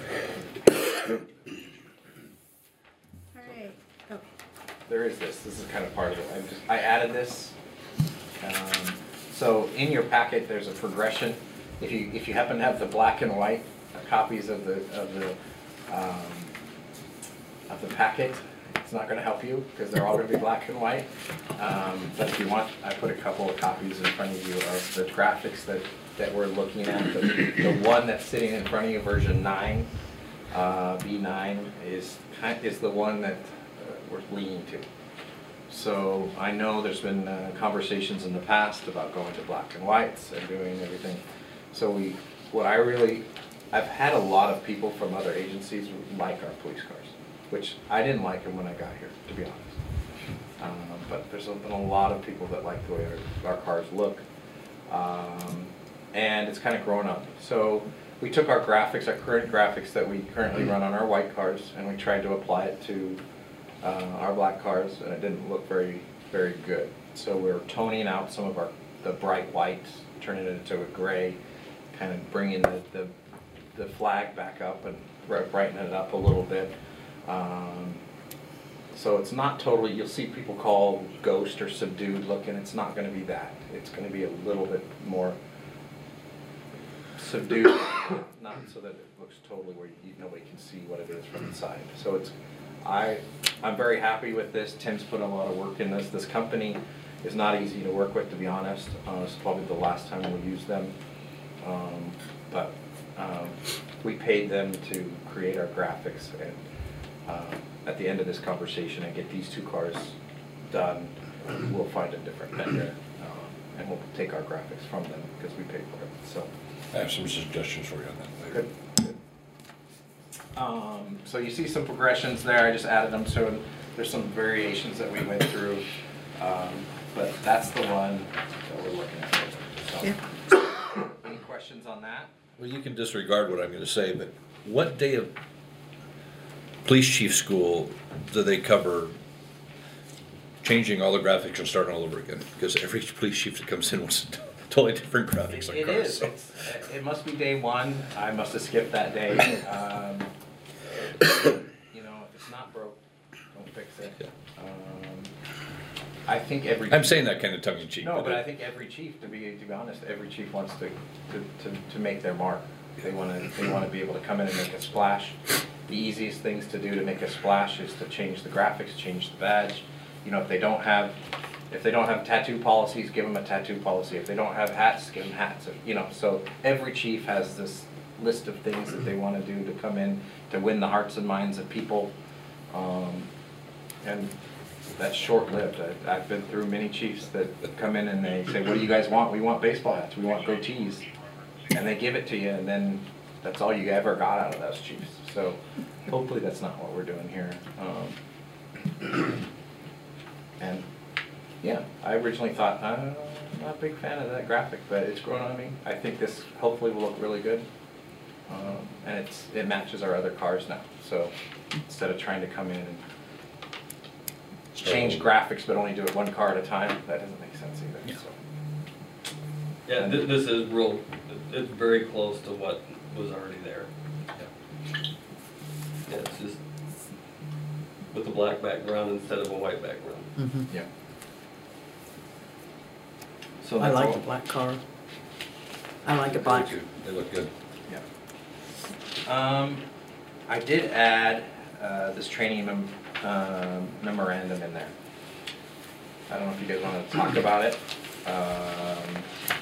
All right. Oh. There is this. This is kind of part of it. I just I added this. Um, so in your packet, there's a progression. If you if you happen to have the black and white copies of the of the um, of the packet, it's not going to help you because they're all going to be black and white. Um, but if you want, I put a couple of copies in front of you of the graphics that. that we're looking at. The, the one that's sitting in front of you, version nine, uh, B nine, is kind is the one that uh, we're leaning to. so I know there's been uh, conversations in the past about going to black and whites and doing everything. So we, what I really, I've had a lot of people from other agencies like our police cars, which I didn't like them when I got here, to be honest. Um, but there's been a lot of people that like the way our, our cars look. Um, and it's kind of grown up. So we took our graphics, our current graphics that we currently run on our white cars, and we tried to apply it to uh, our black cars, and it didn't look very, very good. So we're toning out some of our the bright whites, turning it into a gray, kind of bringing the, the, the flag back up and brightening it up a little bit. Um, so it's not totally, you'll see people call ghost or subdued looking. It's not going to be that. It's going to be a little bit more subdued, not so that it looks totally where you, nobody can see what it is from the side. So it's, I, I'm very happy with this. Tim's put a lot of work in this. This company is not easy to work with, to be honest. Uh, it's probably the last time we used them. Um, but um, we paid them to create our graphics, and uh, at the end of this conversation and get these two cars done, we'll find a different vendor, uh, and we'll take our graphics from them because we paid for it. So I have some suggestions for you on that later. good. Good. Um, so you see some progressions there. I just added them, so there's some variations that we went through, um, but that's the one that we're looking at. So, Yeah. any questions on that? Well, you can disregard what I'm gonna say, but what day of police chief school do they cover changing all the graphics and starting all over again? Because every police chief that comes in wants totally different graphics on It cars. is. So. It's, it must be day one. I must have skipped that day. Um, you know, if it's not broke, don't fix it. Yeah. Um, I think every. I'm saying that kind of tongue in cheek. No, but I think every chief, to be to be honest, every chief wants to to, to, to make their mark. They want to they want to be able to come in and make a splash. The easiest things to do to make a splash is to change the graphics, change the badge. You know, if they don't have if they don't have tattoo policies, give them a tattoo policy. If they don't have hats, give them hats. You know, so every chief has this list of things that they want to do to come in to win the hearts and minds of people, um, and that's short-lived. I, I've been through many chiefs that come in and they say, "What do you guys want? We want baseball hats. We want goatees," and they give it to you, and then that's all you ever got out of those chiefs. So hopefully that's not what we're doing here. Um, and yeah, I originally thought, uh, I'm not a big fan of that graphic, but it's grown on me. I think this hopefully will look really good. Um, and it's it matches our other cars now. So instead of trying to come in and change graphics but only do it one car at a time, that doesn't make sense either. So. Yeah, th- this is real, it's very close to what was already there. Yeah, it's just with a black background instead of a white background. Mm-hmm. Yeah. So I that's like all. the black car. I like it black. They look good. Yeah. Um, I did add uh, this training mem um, memorandum in there. I don't know if you guys want to talk about it. Um,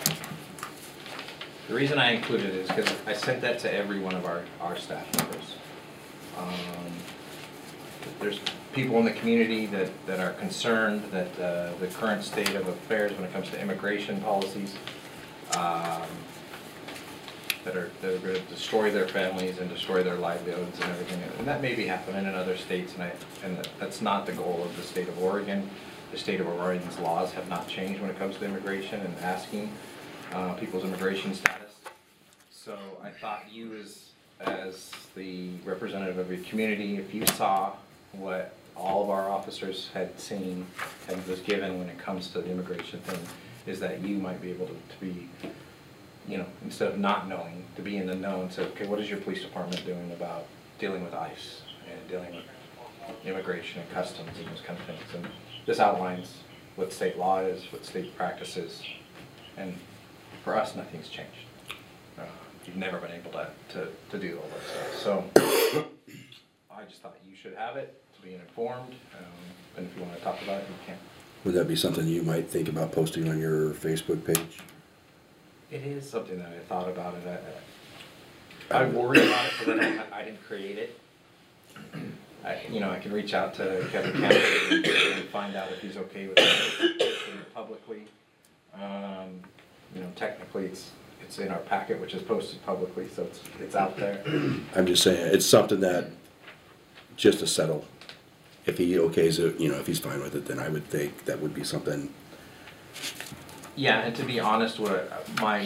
the reason I included it is because I sent that to every one of our, our staff members. Um, there's people in the community that, that are concerned that uh, the current state of affairs when it comes to immigration policies, um, that are, that are going to destroy their families and destroy their livelihoods and everything. And that may be happening in other states, and, I, and that, that's not the goal of the state of Oregon. The state of Oregon's laws have not changed when it comes to immigration and asking uh, people's immigration status. So I thought you as, as the representative of your community, if you saw what all of our officers had seen and was given when it comes to the immigration thing, is that you might be able to, to be, you know, instead of not knowing, to be in the know and say, okay, what is your police department doing about dealing with ICE and dealing with immigration and customs and those kind of things. And this outlines what state law is, what state practice is, and for us, nothing's changed. Uh, you've never been able to, to, to do all that stuff. So I just thought you should have it to be informed, um, and if you want to talk about it, you can. Would that be something you might think about posting on your Facebook page? It is something that I thought about it. I, I worry about it because I, don't- I didn't create it. I, you know, I can reach out to Kevin County and, and find out if he's okay with it publicly. Um, you know, technically it's, it's in our packet, which is posted publicly, so it's, it's out there. I'm just saying, it's something that, just to settle, if he okays it, you know, if he's fine with it, then I would think that would be something. Yeah, and to be honest, what my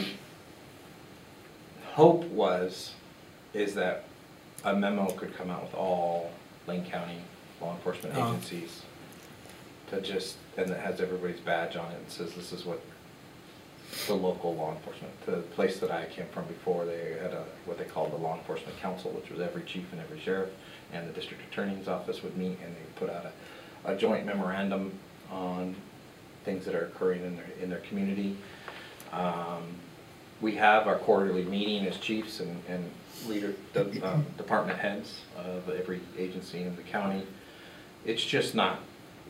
hope was, is that a memo could come out with all Lane County law enforcement Oh. agencies to just, and it has everybody's badge on it and says this is what the local law enforcement, the place that I came from before, they had a, what they called the law enforcement council, which was every chief and every sheriff and the district attorney's office would meet, and they put out a, a joint memorandum on things that are occurring in their, in their community. Um, we have our quarterly meeting as chiefs and, and leader, de- um, department heads of every agency in the county. It's just not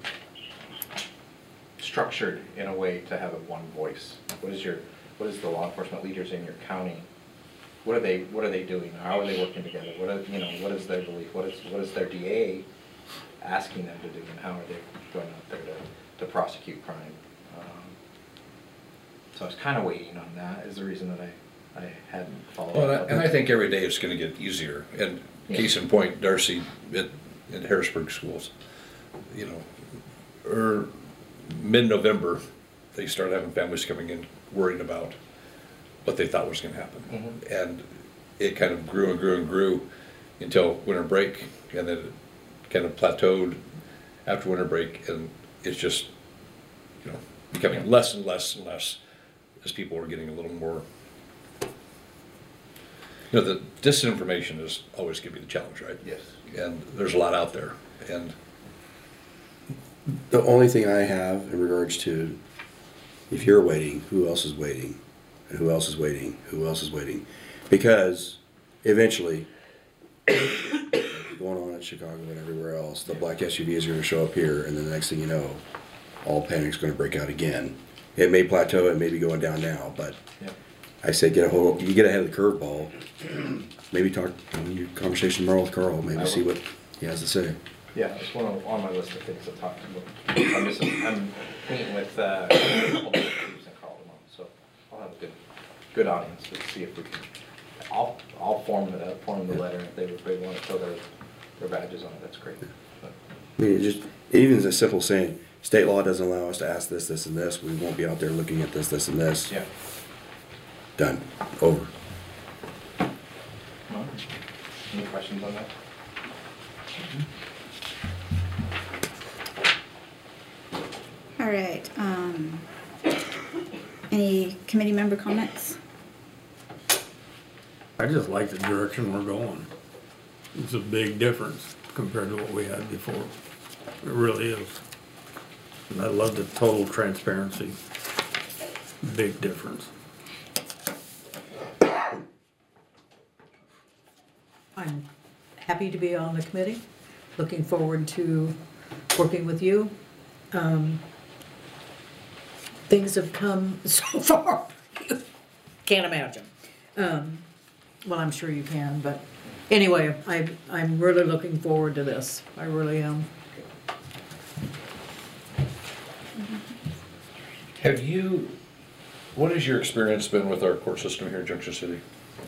structured in a way to have a one voice. What is your, what is the law enforcement leaders in your county? What are they, what are they doing? How are they working together? What are, you know, what is their belief? What is, what is their D A asking them to do, and how are they going out there to, to prosecute crime? Um, so I was kind of waiting on that, is the reason that I, I hadn't followed Well, and I- up. and I think every day it's gonna get easier, and case in point, Darcy at, at Harrisburg schools, you know, or mid-November, they started having families coming in worried about what they thought was gonna happen. Mhm. And it kind of grew and grew and grew until winter break, and then it kind of plateaued after winter break, and it's just, you know, becoming less and less and less as people are getting a little more. You know, the disinformation is always gonna be the challenge, right? Yes. And there's a lot out there, and The only thing I have in regards to, if you're waiting, who else is waiting? And who else is waiting? Who else is waiting? Because eventually, going on in Chicago and everywhere else, the black S U Vs are gonna show up here, and then the next thing you know, all panic's gonna break out again. It may plateau, it may be going down now, but Yep. I say get a hold, you get ahead of the curveball. Maybe talk, your conversation tomorrow with Carl, maybe I see will. what he has to say. Yeah, it's one of, on my list of things to talk about. I'm just, I'm meeting with, uh, a couple of chiefs in Carl tomorrow, so I'll have a good, good audience to see if we can, I'll, I'll form the, form the letter if they, if they want to throw their, their badges on it, that's great. But, I mean, it just, even as a simple saying, state law doesn't allow us to ask this, this, and this, we won't be out there looking at this, this, and this. Yeah. Done, over. Well, any questions on that? All right, um, any committee member comments? I just like the direction we're going. It's a big difference compared to what we had before. It really is. And I love the total transparency. Big difference. I'm happy to be on the committee, looking forward to working with you. Um, Things have come so far, you can't imagine. Um, Well, I'm sure you can, but anyway, I, I'm really looking forward to this. I really am. have you, what has your experience been with our court system here in Junction City?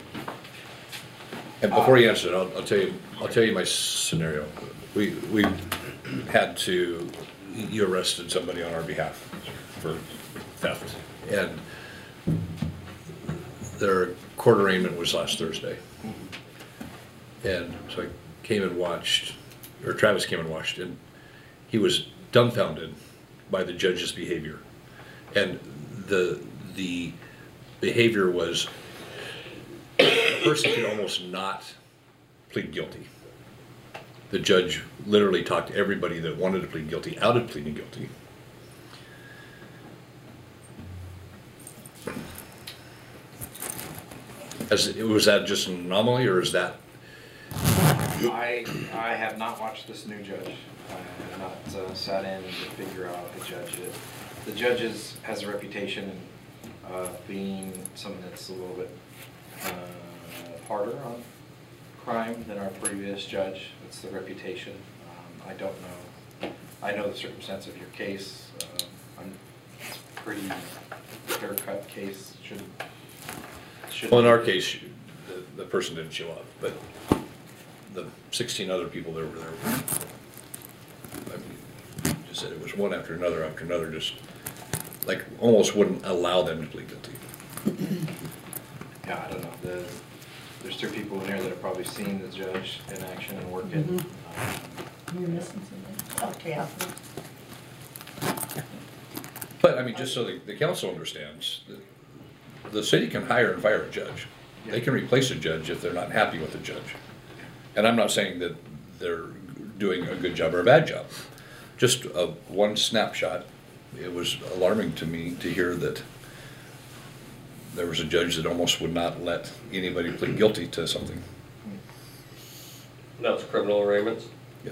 And before you answer it, I'll, I'll tell you, I'll tell you my scenario. We, we had to, you arrested somebody on our behalf for theft. And their court arraignment was last Thursday. And so I came and watched, or Travis came and watched, and he was dumbfounded by the judge's behavior. And the, the behavior was, a person could almost not plead guilty. The judge literally talked everybody that wanted to plead guilty out of pleading guilty. As, was that just an anomaly, or is that? I, I have not watched this new judge. I have not uh, sat in to figure out the judge. is. The judge is, has a reputation of being someone that's a little bit uh, harder on crime than our previous judge. It's the reputation. Um, I don't know. I know the circumstance of your case. Um, I'm, it's a pretty clear-cut case. Should. should Well, in our case, the, the person didn't show up, but the sixteen other people that were there, I mean, just said it was one after another after another, just like almost wouldn't allow them to plead guilty. Yeah, I don't know. The, there's two people in there that have probably seen the judge in action and working. Mm-hmm. Um, You're missing something. Okay, after. But I mean, just so the, the council understands, the, the city can hire and fire a judge. They can replace a judge if they're not happy with the judge. And I'm not saying that they're doing a good job or a bad job. Just a one snapshot, it was alarming to me to hear that there was a judge that almost would not let anybody plead guilty to something. That was criminal arraignments? Yeah.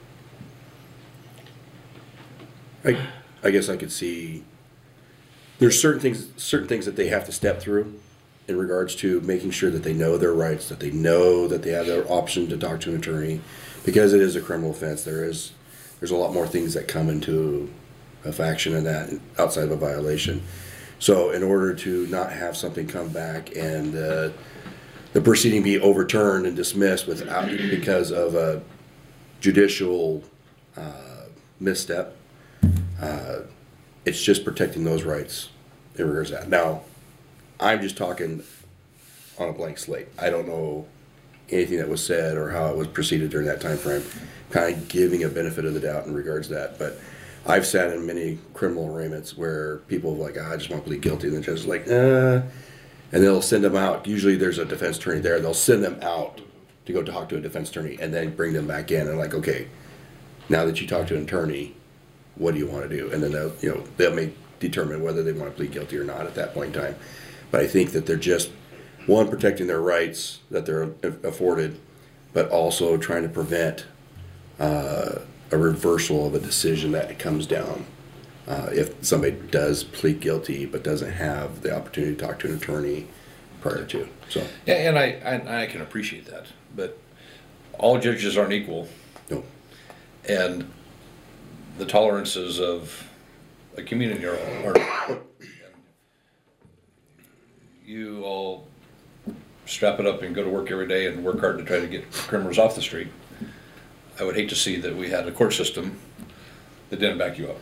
I, I guess I could see, there's certain things, certain things that they have to step through in regards to making sure that they know their rights, that they know that they have the option to talk to an attorney. Because it is a criminal offense, there is, there's a lot more things that come into a faction and that outside of a violation. So in order to not have something come back and uh, the proceeding be overturned and dismissed without, because of a judicial uh, misstep, uh, it's just protecting those rights in regards to that. Now, I'm just talking on a blank slate. I don't know anything that was said or how it was proceeded during that time frame. Kind of giving a benefit of the doubt in regards to that. But I've sat in many criminal arraignments where people are like, oh, I just want to plead guilty, and the judge is like, uh, and they'll send them out. Usually there's a defense attorney there. They'll send them out to go talk to a defense attorney and then bring them back in and like, okay, now that you talk to an attorney, what do you want to do? And then they'll, you know, they'll may determine whether they want to plead guilty or not at that point in time. But I think that they're just, one, protecting their rights that they're afforded, but also trying to prevent uh, a reversal of a decision that comes down. Uh, if somebody does plead guilty but doesn't have the opportunity to talk to an attorney prior to. So. Yeah, and I, and I can appreciate that, but all judges aren't equal. No. And the tolerances of a community are, are you all strap it up and go to work every day and work hard to try to get criminals off the street. I would hate to see that we had a court system that didn't back you up.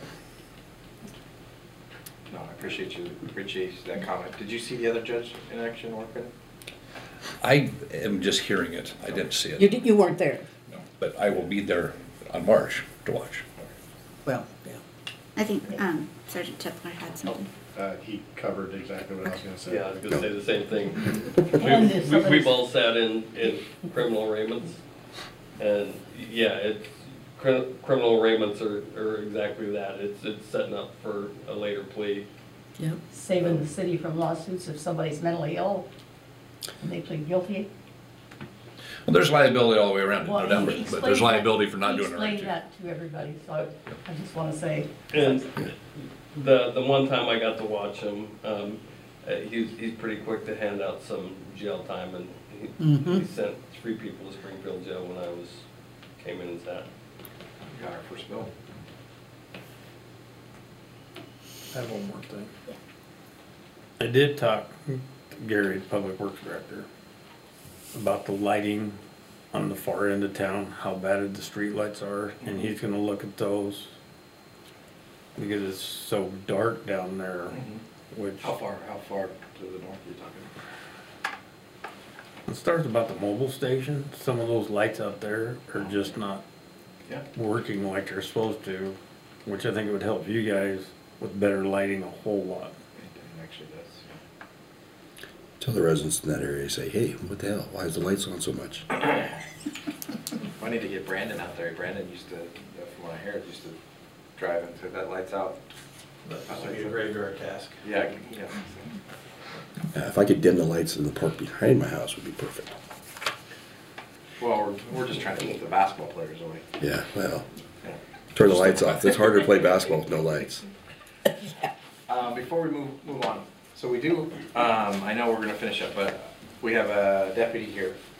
No, I appreciate you, appreciate that comment. Did you see the other judge in action working? I am just hearing it. I didn't see it. You, di- you weren't there. No, but I will be there on March to watch. Well, yeah. I think um, Sergeant Tipler had something. Uh, he covered exactly what I was gonna say. Yeah, I was gonna say the same thing. And We- if we- somebody's- We've all sat in, in criminal arraignments, and yeah, it's, cri- criminal arraignments are, are exactly that. It's, it's setting up for a later plea. Yep. Saving the city from lawsuits if somebody's mentally ill and they plead guilty. Well, there's liability all the way around, Well, no doubt, he but explained there's that- liability for not he doing it right explained too. that to everybody, so I, I just wanna say. And the, the one time I got to watch him, um, uh, he's, he's pretty quick to hand out some jail time, and he, Mhm. he sent three people to Springfield jail when I was, came in and sat. We got our first bill. I have one more thing. I did talk to Gary, the Public Works Director, about the lighting on the far end of town, how bad the street lights are, and he's gonna look at those. Because it's so dark down there, which, How far, how far to the north are you talking? it starts about the mobile station, some of those lights out there are just not Yeah. working like they're supposed to, which I think it would help you guys with better lighting a whole lot. It actually does, Tell the residents in that area, say, hey, what the hell? Why is the lights on so much? yeah. I need to get Brandon out there. Brandon used to, from what I heard, used to drive until that lights out. That's like a graveyard task. Yeah, yeah. Uh, if I could dim the lights in the park behind my house, would be perfect. Well, we're, we're just trying to keep the basketball players away. Yeah, well, Yeah. turn the lights off. It's harder to play basketball with no lights. Um, before we move, move on, so we do, um, I know we're gonna finish up, but we have a deputy here.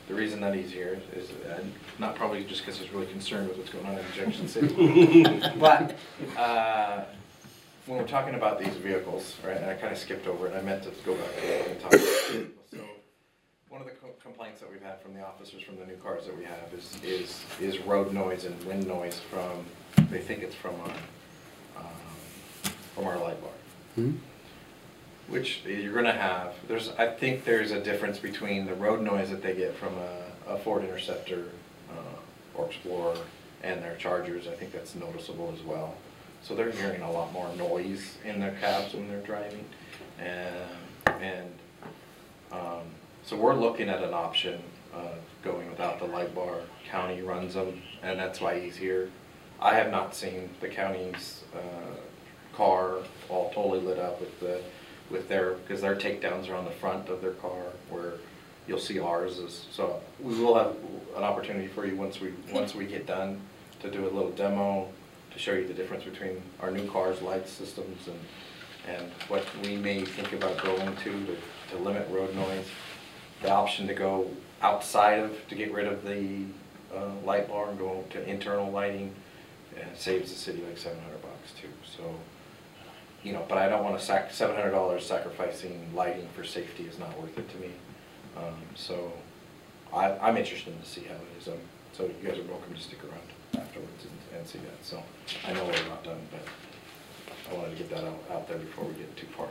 the reason that he's here is, uh, not probably just because he's really concerned with what's going on in Junction City, but, uh, when we're talking about these vehicles, right, and I kind of skipped over it, I meant to go back and talk about vehicles. So, one of the co- complaints that we've had from the officers from the new cars that we have is, is, is road noise and wind noise from, they think it's from our, um, from our light bar. Hmm? Which you're gonna have, there's, I think there's a difference between the road noise that they get from a, a Ford Interceptor, uh, or Explorer and their Chargers. I think that's noticeable as well. So they're hearing a lot more noise in their cabs when they're driving. And, and, um, so we're looking at an option, uh, going without the light bar. County runs them, and that's why he's here. I have not seen the county's, uh, car all totally lit up with the, with their, because their takedowns are on the front of their car, where you'll see ours is, so we will have an opportunity for you once we, once we get done to do a little demo, to show you the difference between our new cars, light systems, and, and what we may think about going to, to, to limit road noise. The option to go outside of, to get rid of the, uh, light bar and go to internal lighting, and it saves the city like seven hundred bucks too, so. You know, but I don't want to sac, seven hundred dollars sacrificing lighting for safety is not worth it to me. Um, so I, I'm interested to see how it is. Um, so you guys are welcome to stick around afterwards and, and see that. So I know we're not done, but I wanted to get that out, out there before we get too far.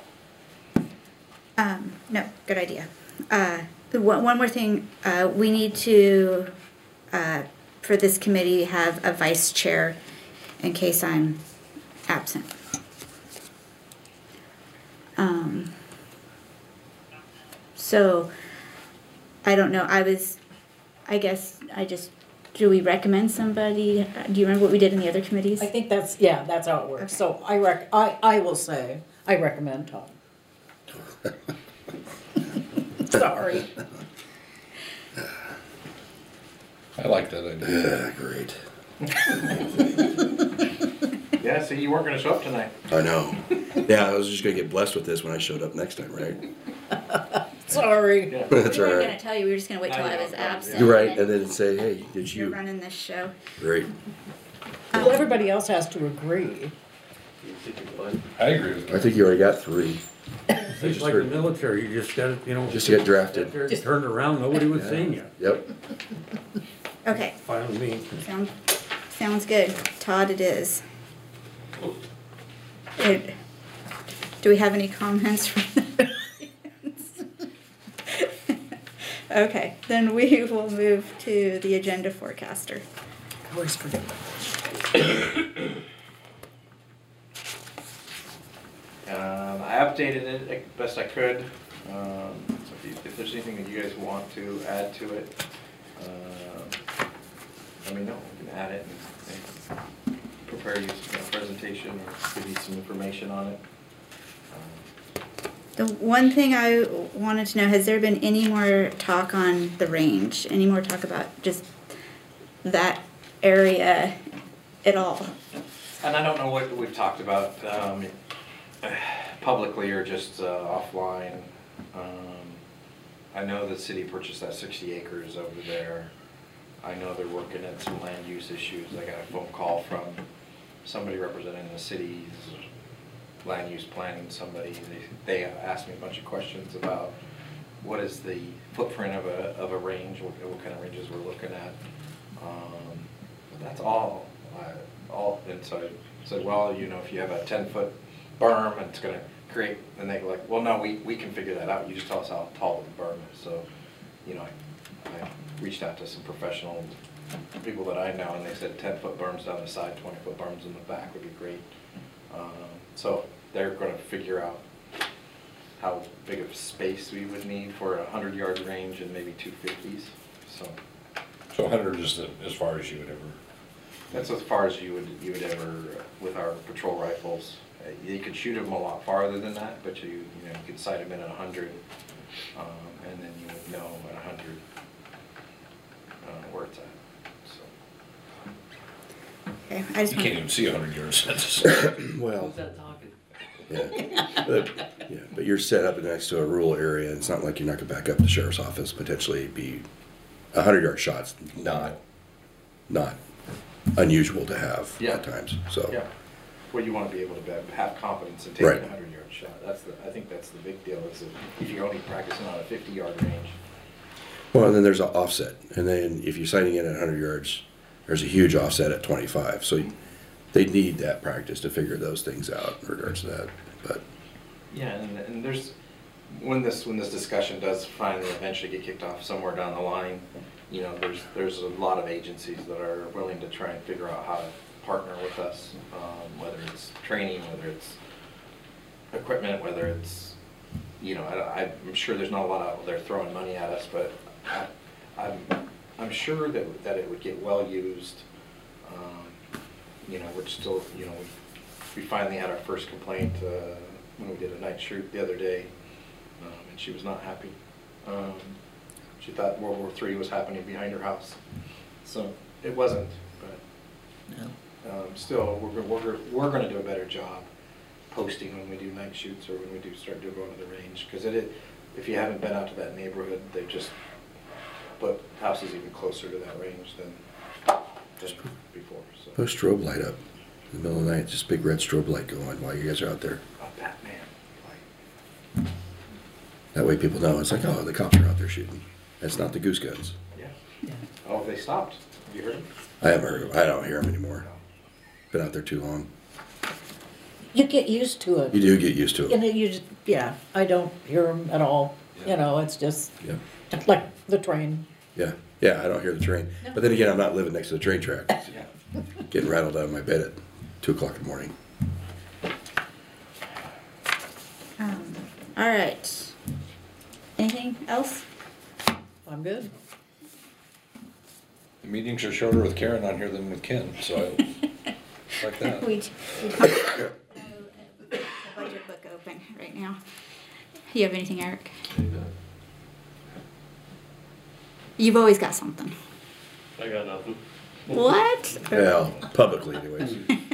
Um, no, good idea. Uh, the one, one more thing, uh, we need to, uh, for this committee, have a vice chair in case I'm absent. Um, so, I don't know, I was, I guess, I just, do we recommend somebody? Uh, Do you remember what we did in the other committees? I think that's, yeah, that's how it works. Okay. So I rec, I, I will say, I recommend Tom. Sorry. I like that idea. Yeah, great. Yeah, see, you weren't going to show up tonight. I know. Yeah, I was just gonna get blessed with this when I showed up next time, right? Sorry. Yeah. That's We all weren't right. gonna tell you, we were just gonna wait till I I know, was yeah. absent. You're right, and then say, hey, did You're you? running this show. Great. Well, everybody else has to agree. I agree with I that. think you already got three. It's just like the heard- military, you just got, you know. Just to get drafted. Sit there and turned around, nobody was seeing you. Yep. Okay, Fine with me. sound, sounds good. Todd it is. It- Do we have any comments from the audience? Okay, then we will move to the agenda forecaster. I always forget. Um, I updated it as best I could. Um, so if, you, if there's anything that you guys want to add to it, uh, let me know. We can add it and, and prepare you some presentation or give you some information on it. Um, The one thing I wanted to know, has there been any more talk on the range? Any more talk about just that area at all? And I don't know what we've talked about um, publicly or just uh, offline. Um, I know the city purchased that sixty acres over there. I know they're working at some land use issues. I got a phone call from somebody representing the city's land use planning, somebody. They, they asked me a bunch of questions about what is the footprint of a, of a range, what, what kind of ranges we're looking at. Um, but that's all. I, all, and so I said, well, you know, if you have a ten foot berm and it's gonna create, and they go like, well, no, we, we can figure that out. You just tell us how tall the berm is. So, you know, I, I reached out to some professional people that I know, and they said ten foot berms down the side, twenty foot berms in the back would be great. Um, so they're gonna figure out how big of space we would need for a hundred yard range and maybe two fifties. So So one hundred is the, as far as you would ever. that's as far as you would, you would ever, uh, with our patrol rifles. Uh, You could shoot them a lot farther than that, but you, you know, you could sight them in at a hundred, um, and then you would know at a hundred, uh, where it's at, so. Okay, I just You want can't even see a hundred yards. That's- Well, that talking? yeah. But, yeah, but you're set up next to a rural area. It's not like you're not gonna back up the sheriff's office, potentially be a hundred yard shot's not, not unusual to have Yeah. at times, so. Yeah, well, you wanna be able to be- have confidence in Right. taking a hundred yard shot, that's the, I think that's the big deal, is that if you're only practicing on a fifty yard range. Well, and then there's an offset, and then if you're sighting in at hundred yards, there's a huge offset at twenty-five, so they need that practice to figure those things out in regards to that, but. Yeah, and, and there's, when this, when this discussion does finally eventually get kicked off somewhere down the line, you know, there's, there's a lot of agencies that are willing to try and figure out how to partner with us, um, whether it's training, whether it's equipment, whether it's, you know, I, I'm sure there's not a lot out there throwing money at us, but I, I'm, I'm sure that, that it would get well used. Um, you know, we're still, you know, we, we finally had our first complaint, uh, when we did a night shoot the other day, um, and she was not happy. Um, she thought World War Three was happening behind her house. So it wasn't, but um, still, we're, we're, we're gonna do a better job posting when we do night shoots or when we do start to go to the range. Because it is, if you haven't been out to that neighborhood, they've just put houses even closer to that range than just before. So. Put a strobe light up in the middle of the night, just big red strobe light going while you guys are out there. Oh, Batman. Like, That way people know, it's like, oh, the cops are out there shooting. That's not the goose guns. yeah. Yeah. Oh, they stopped. Have you heard them? I haven't heard, I don't hear them anymore. Been out there too long. You get used to it. You do get used to And it. then you just, yeah, I don't hear them at all. You know, it's just Yeah, like the train. yeah, yeah, I don't hear the train. But then again, I'm not living next to the train track. Yeah. Getting rattled out of my bed at two o'clock in the morning. Um, all right. Anything else? I'm good. The meetings are shorter with Karen on here than with Ken, so I like that. We, we have a budget book open right now. You have anything, Eric? You've always got something. I got nothing. What? Well, publicly anyways.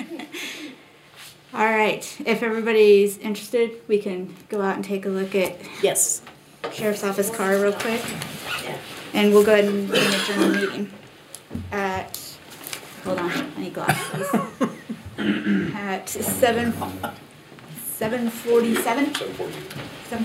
All right. If everybody's interested, we can go out and take a look at Yes. Sheriff's Office car real quick. And we'll go ahead and adjourn the meeting at, hold on, I need glasses. At seven, seven forty-seven? seven forty.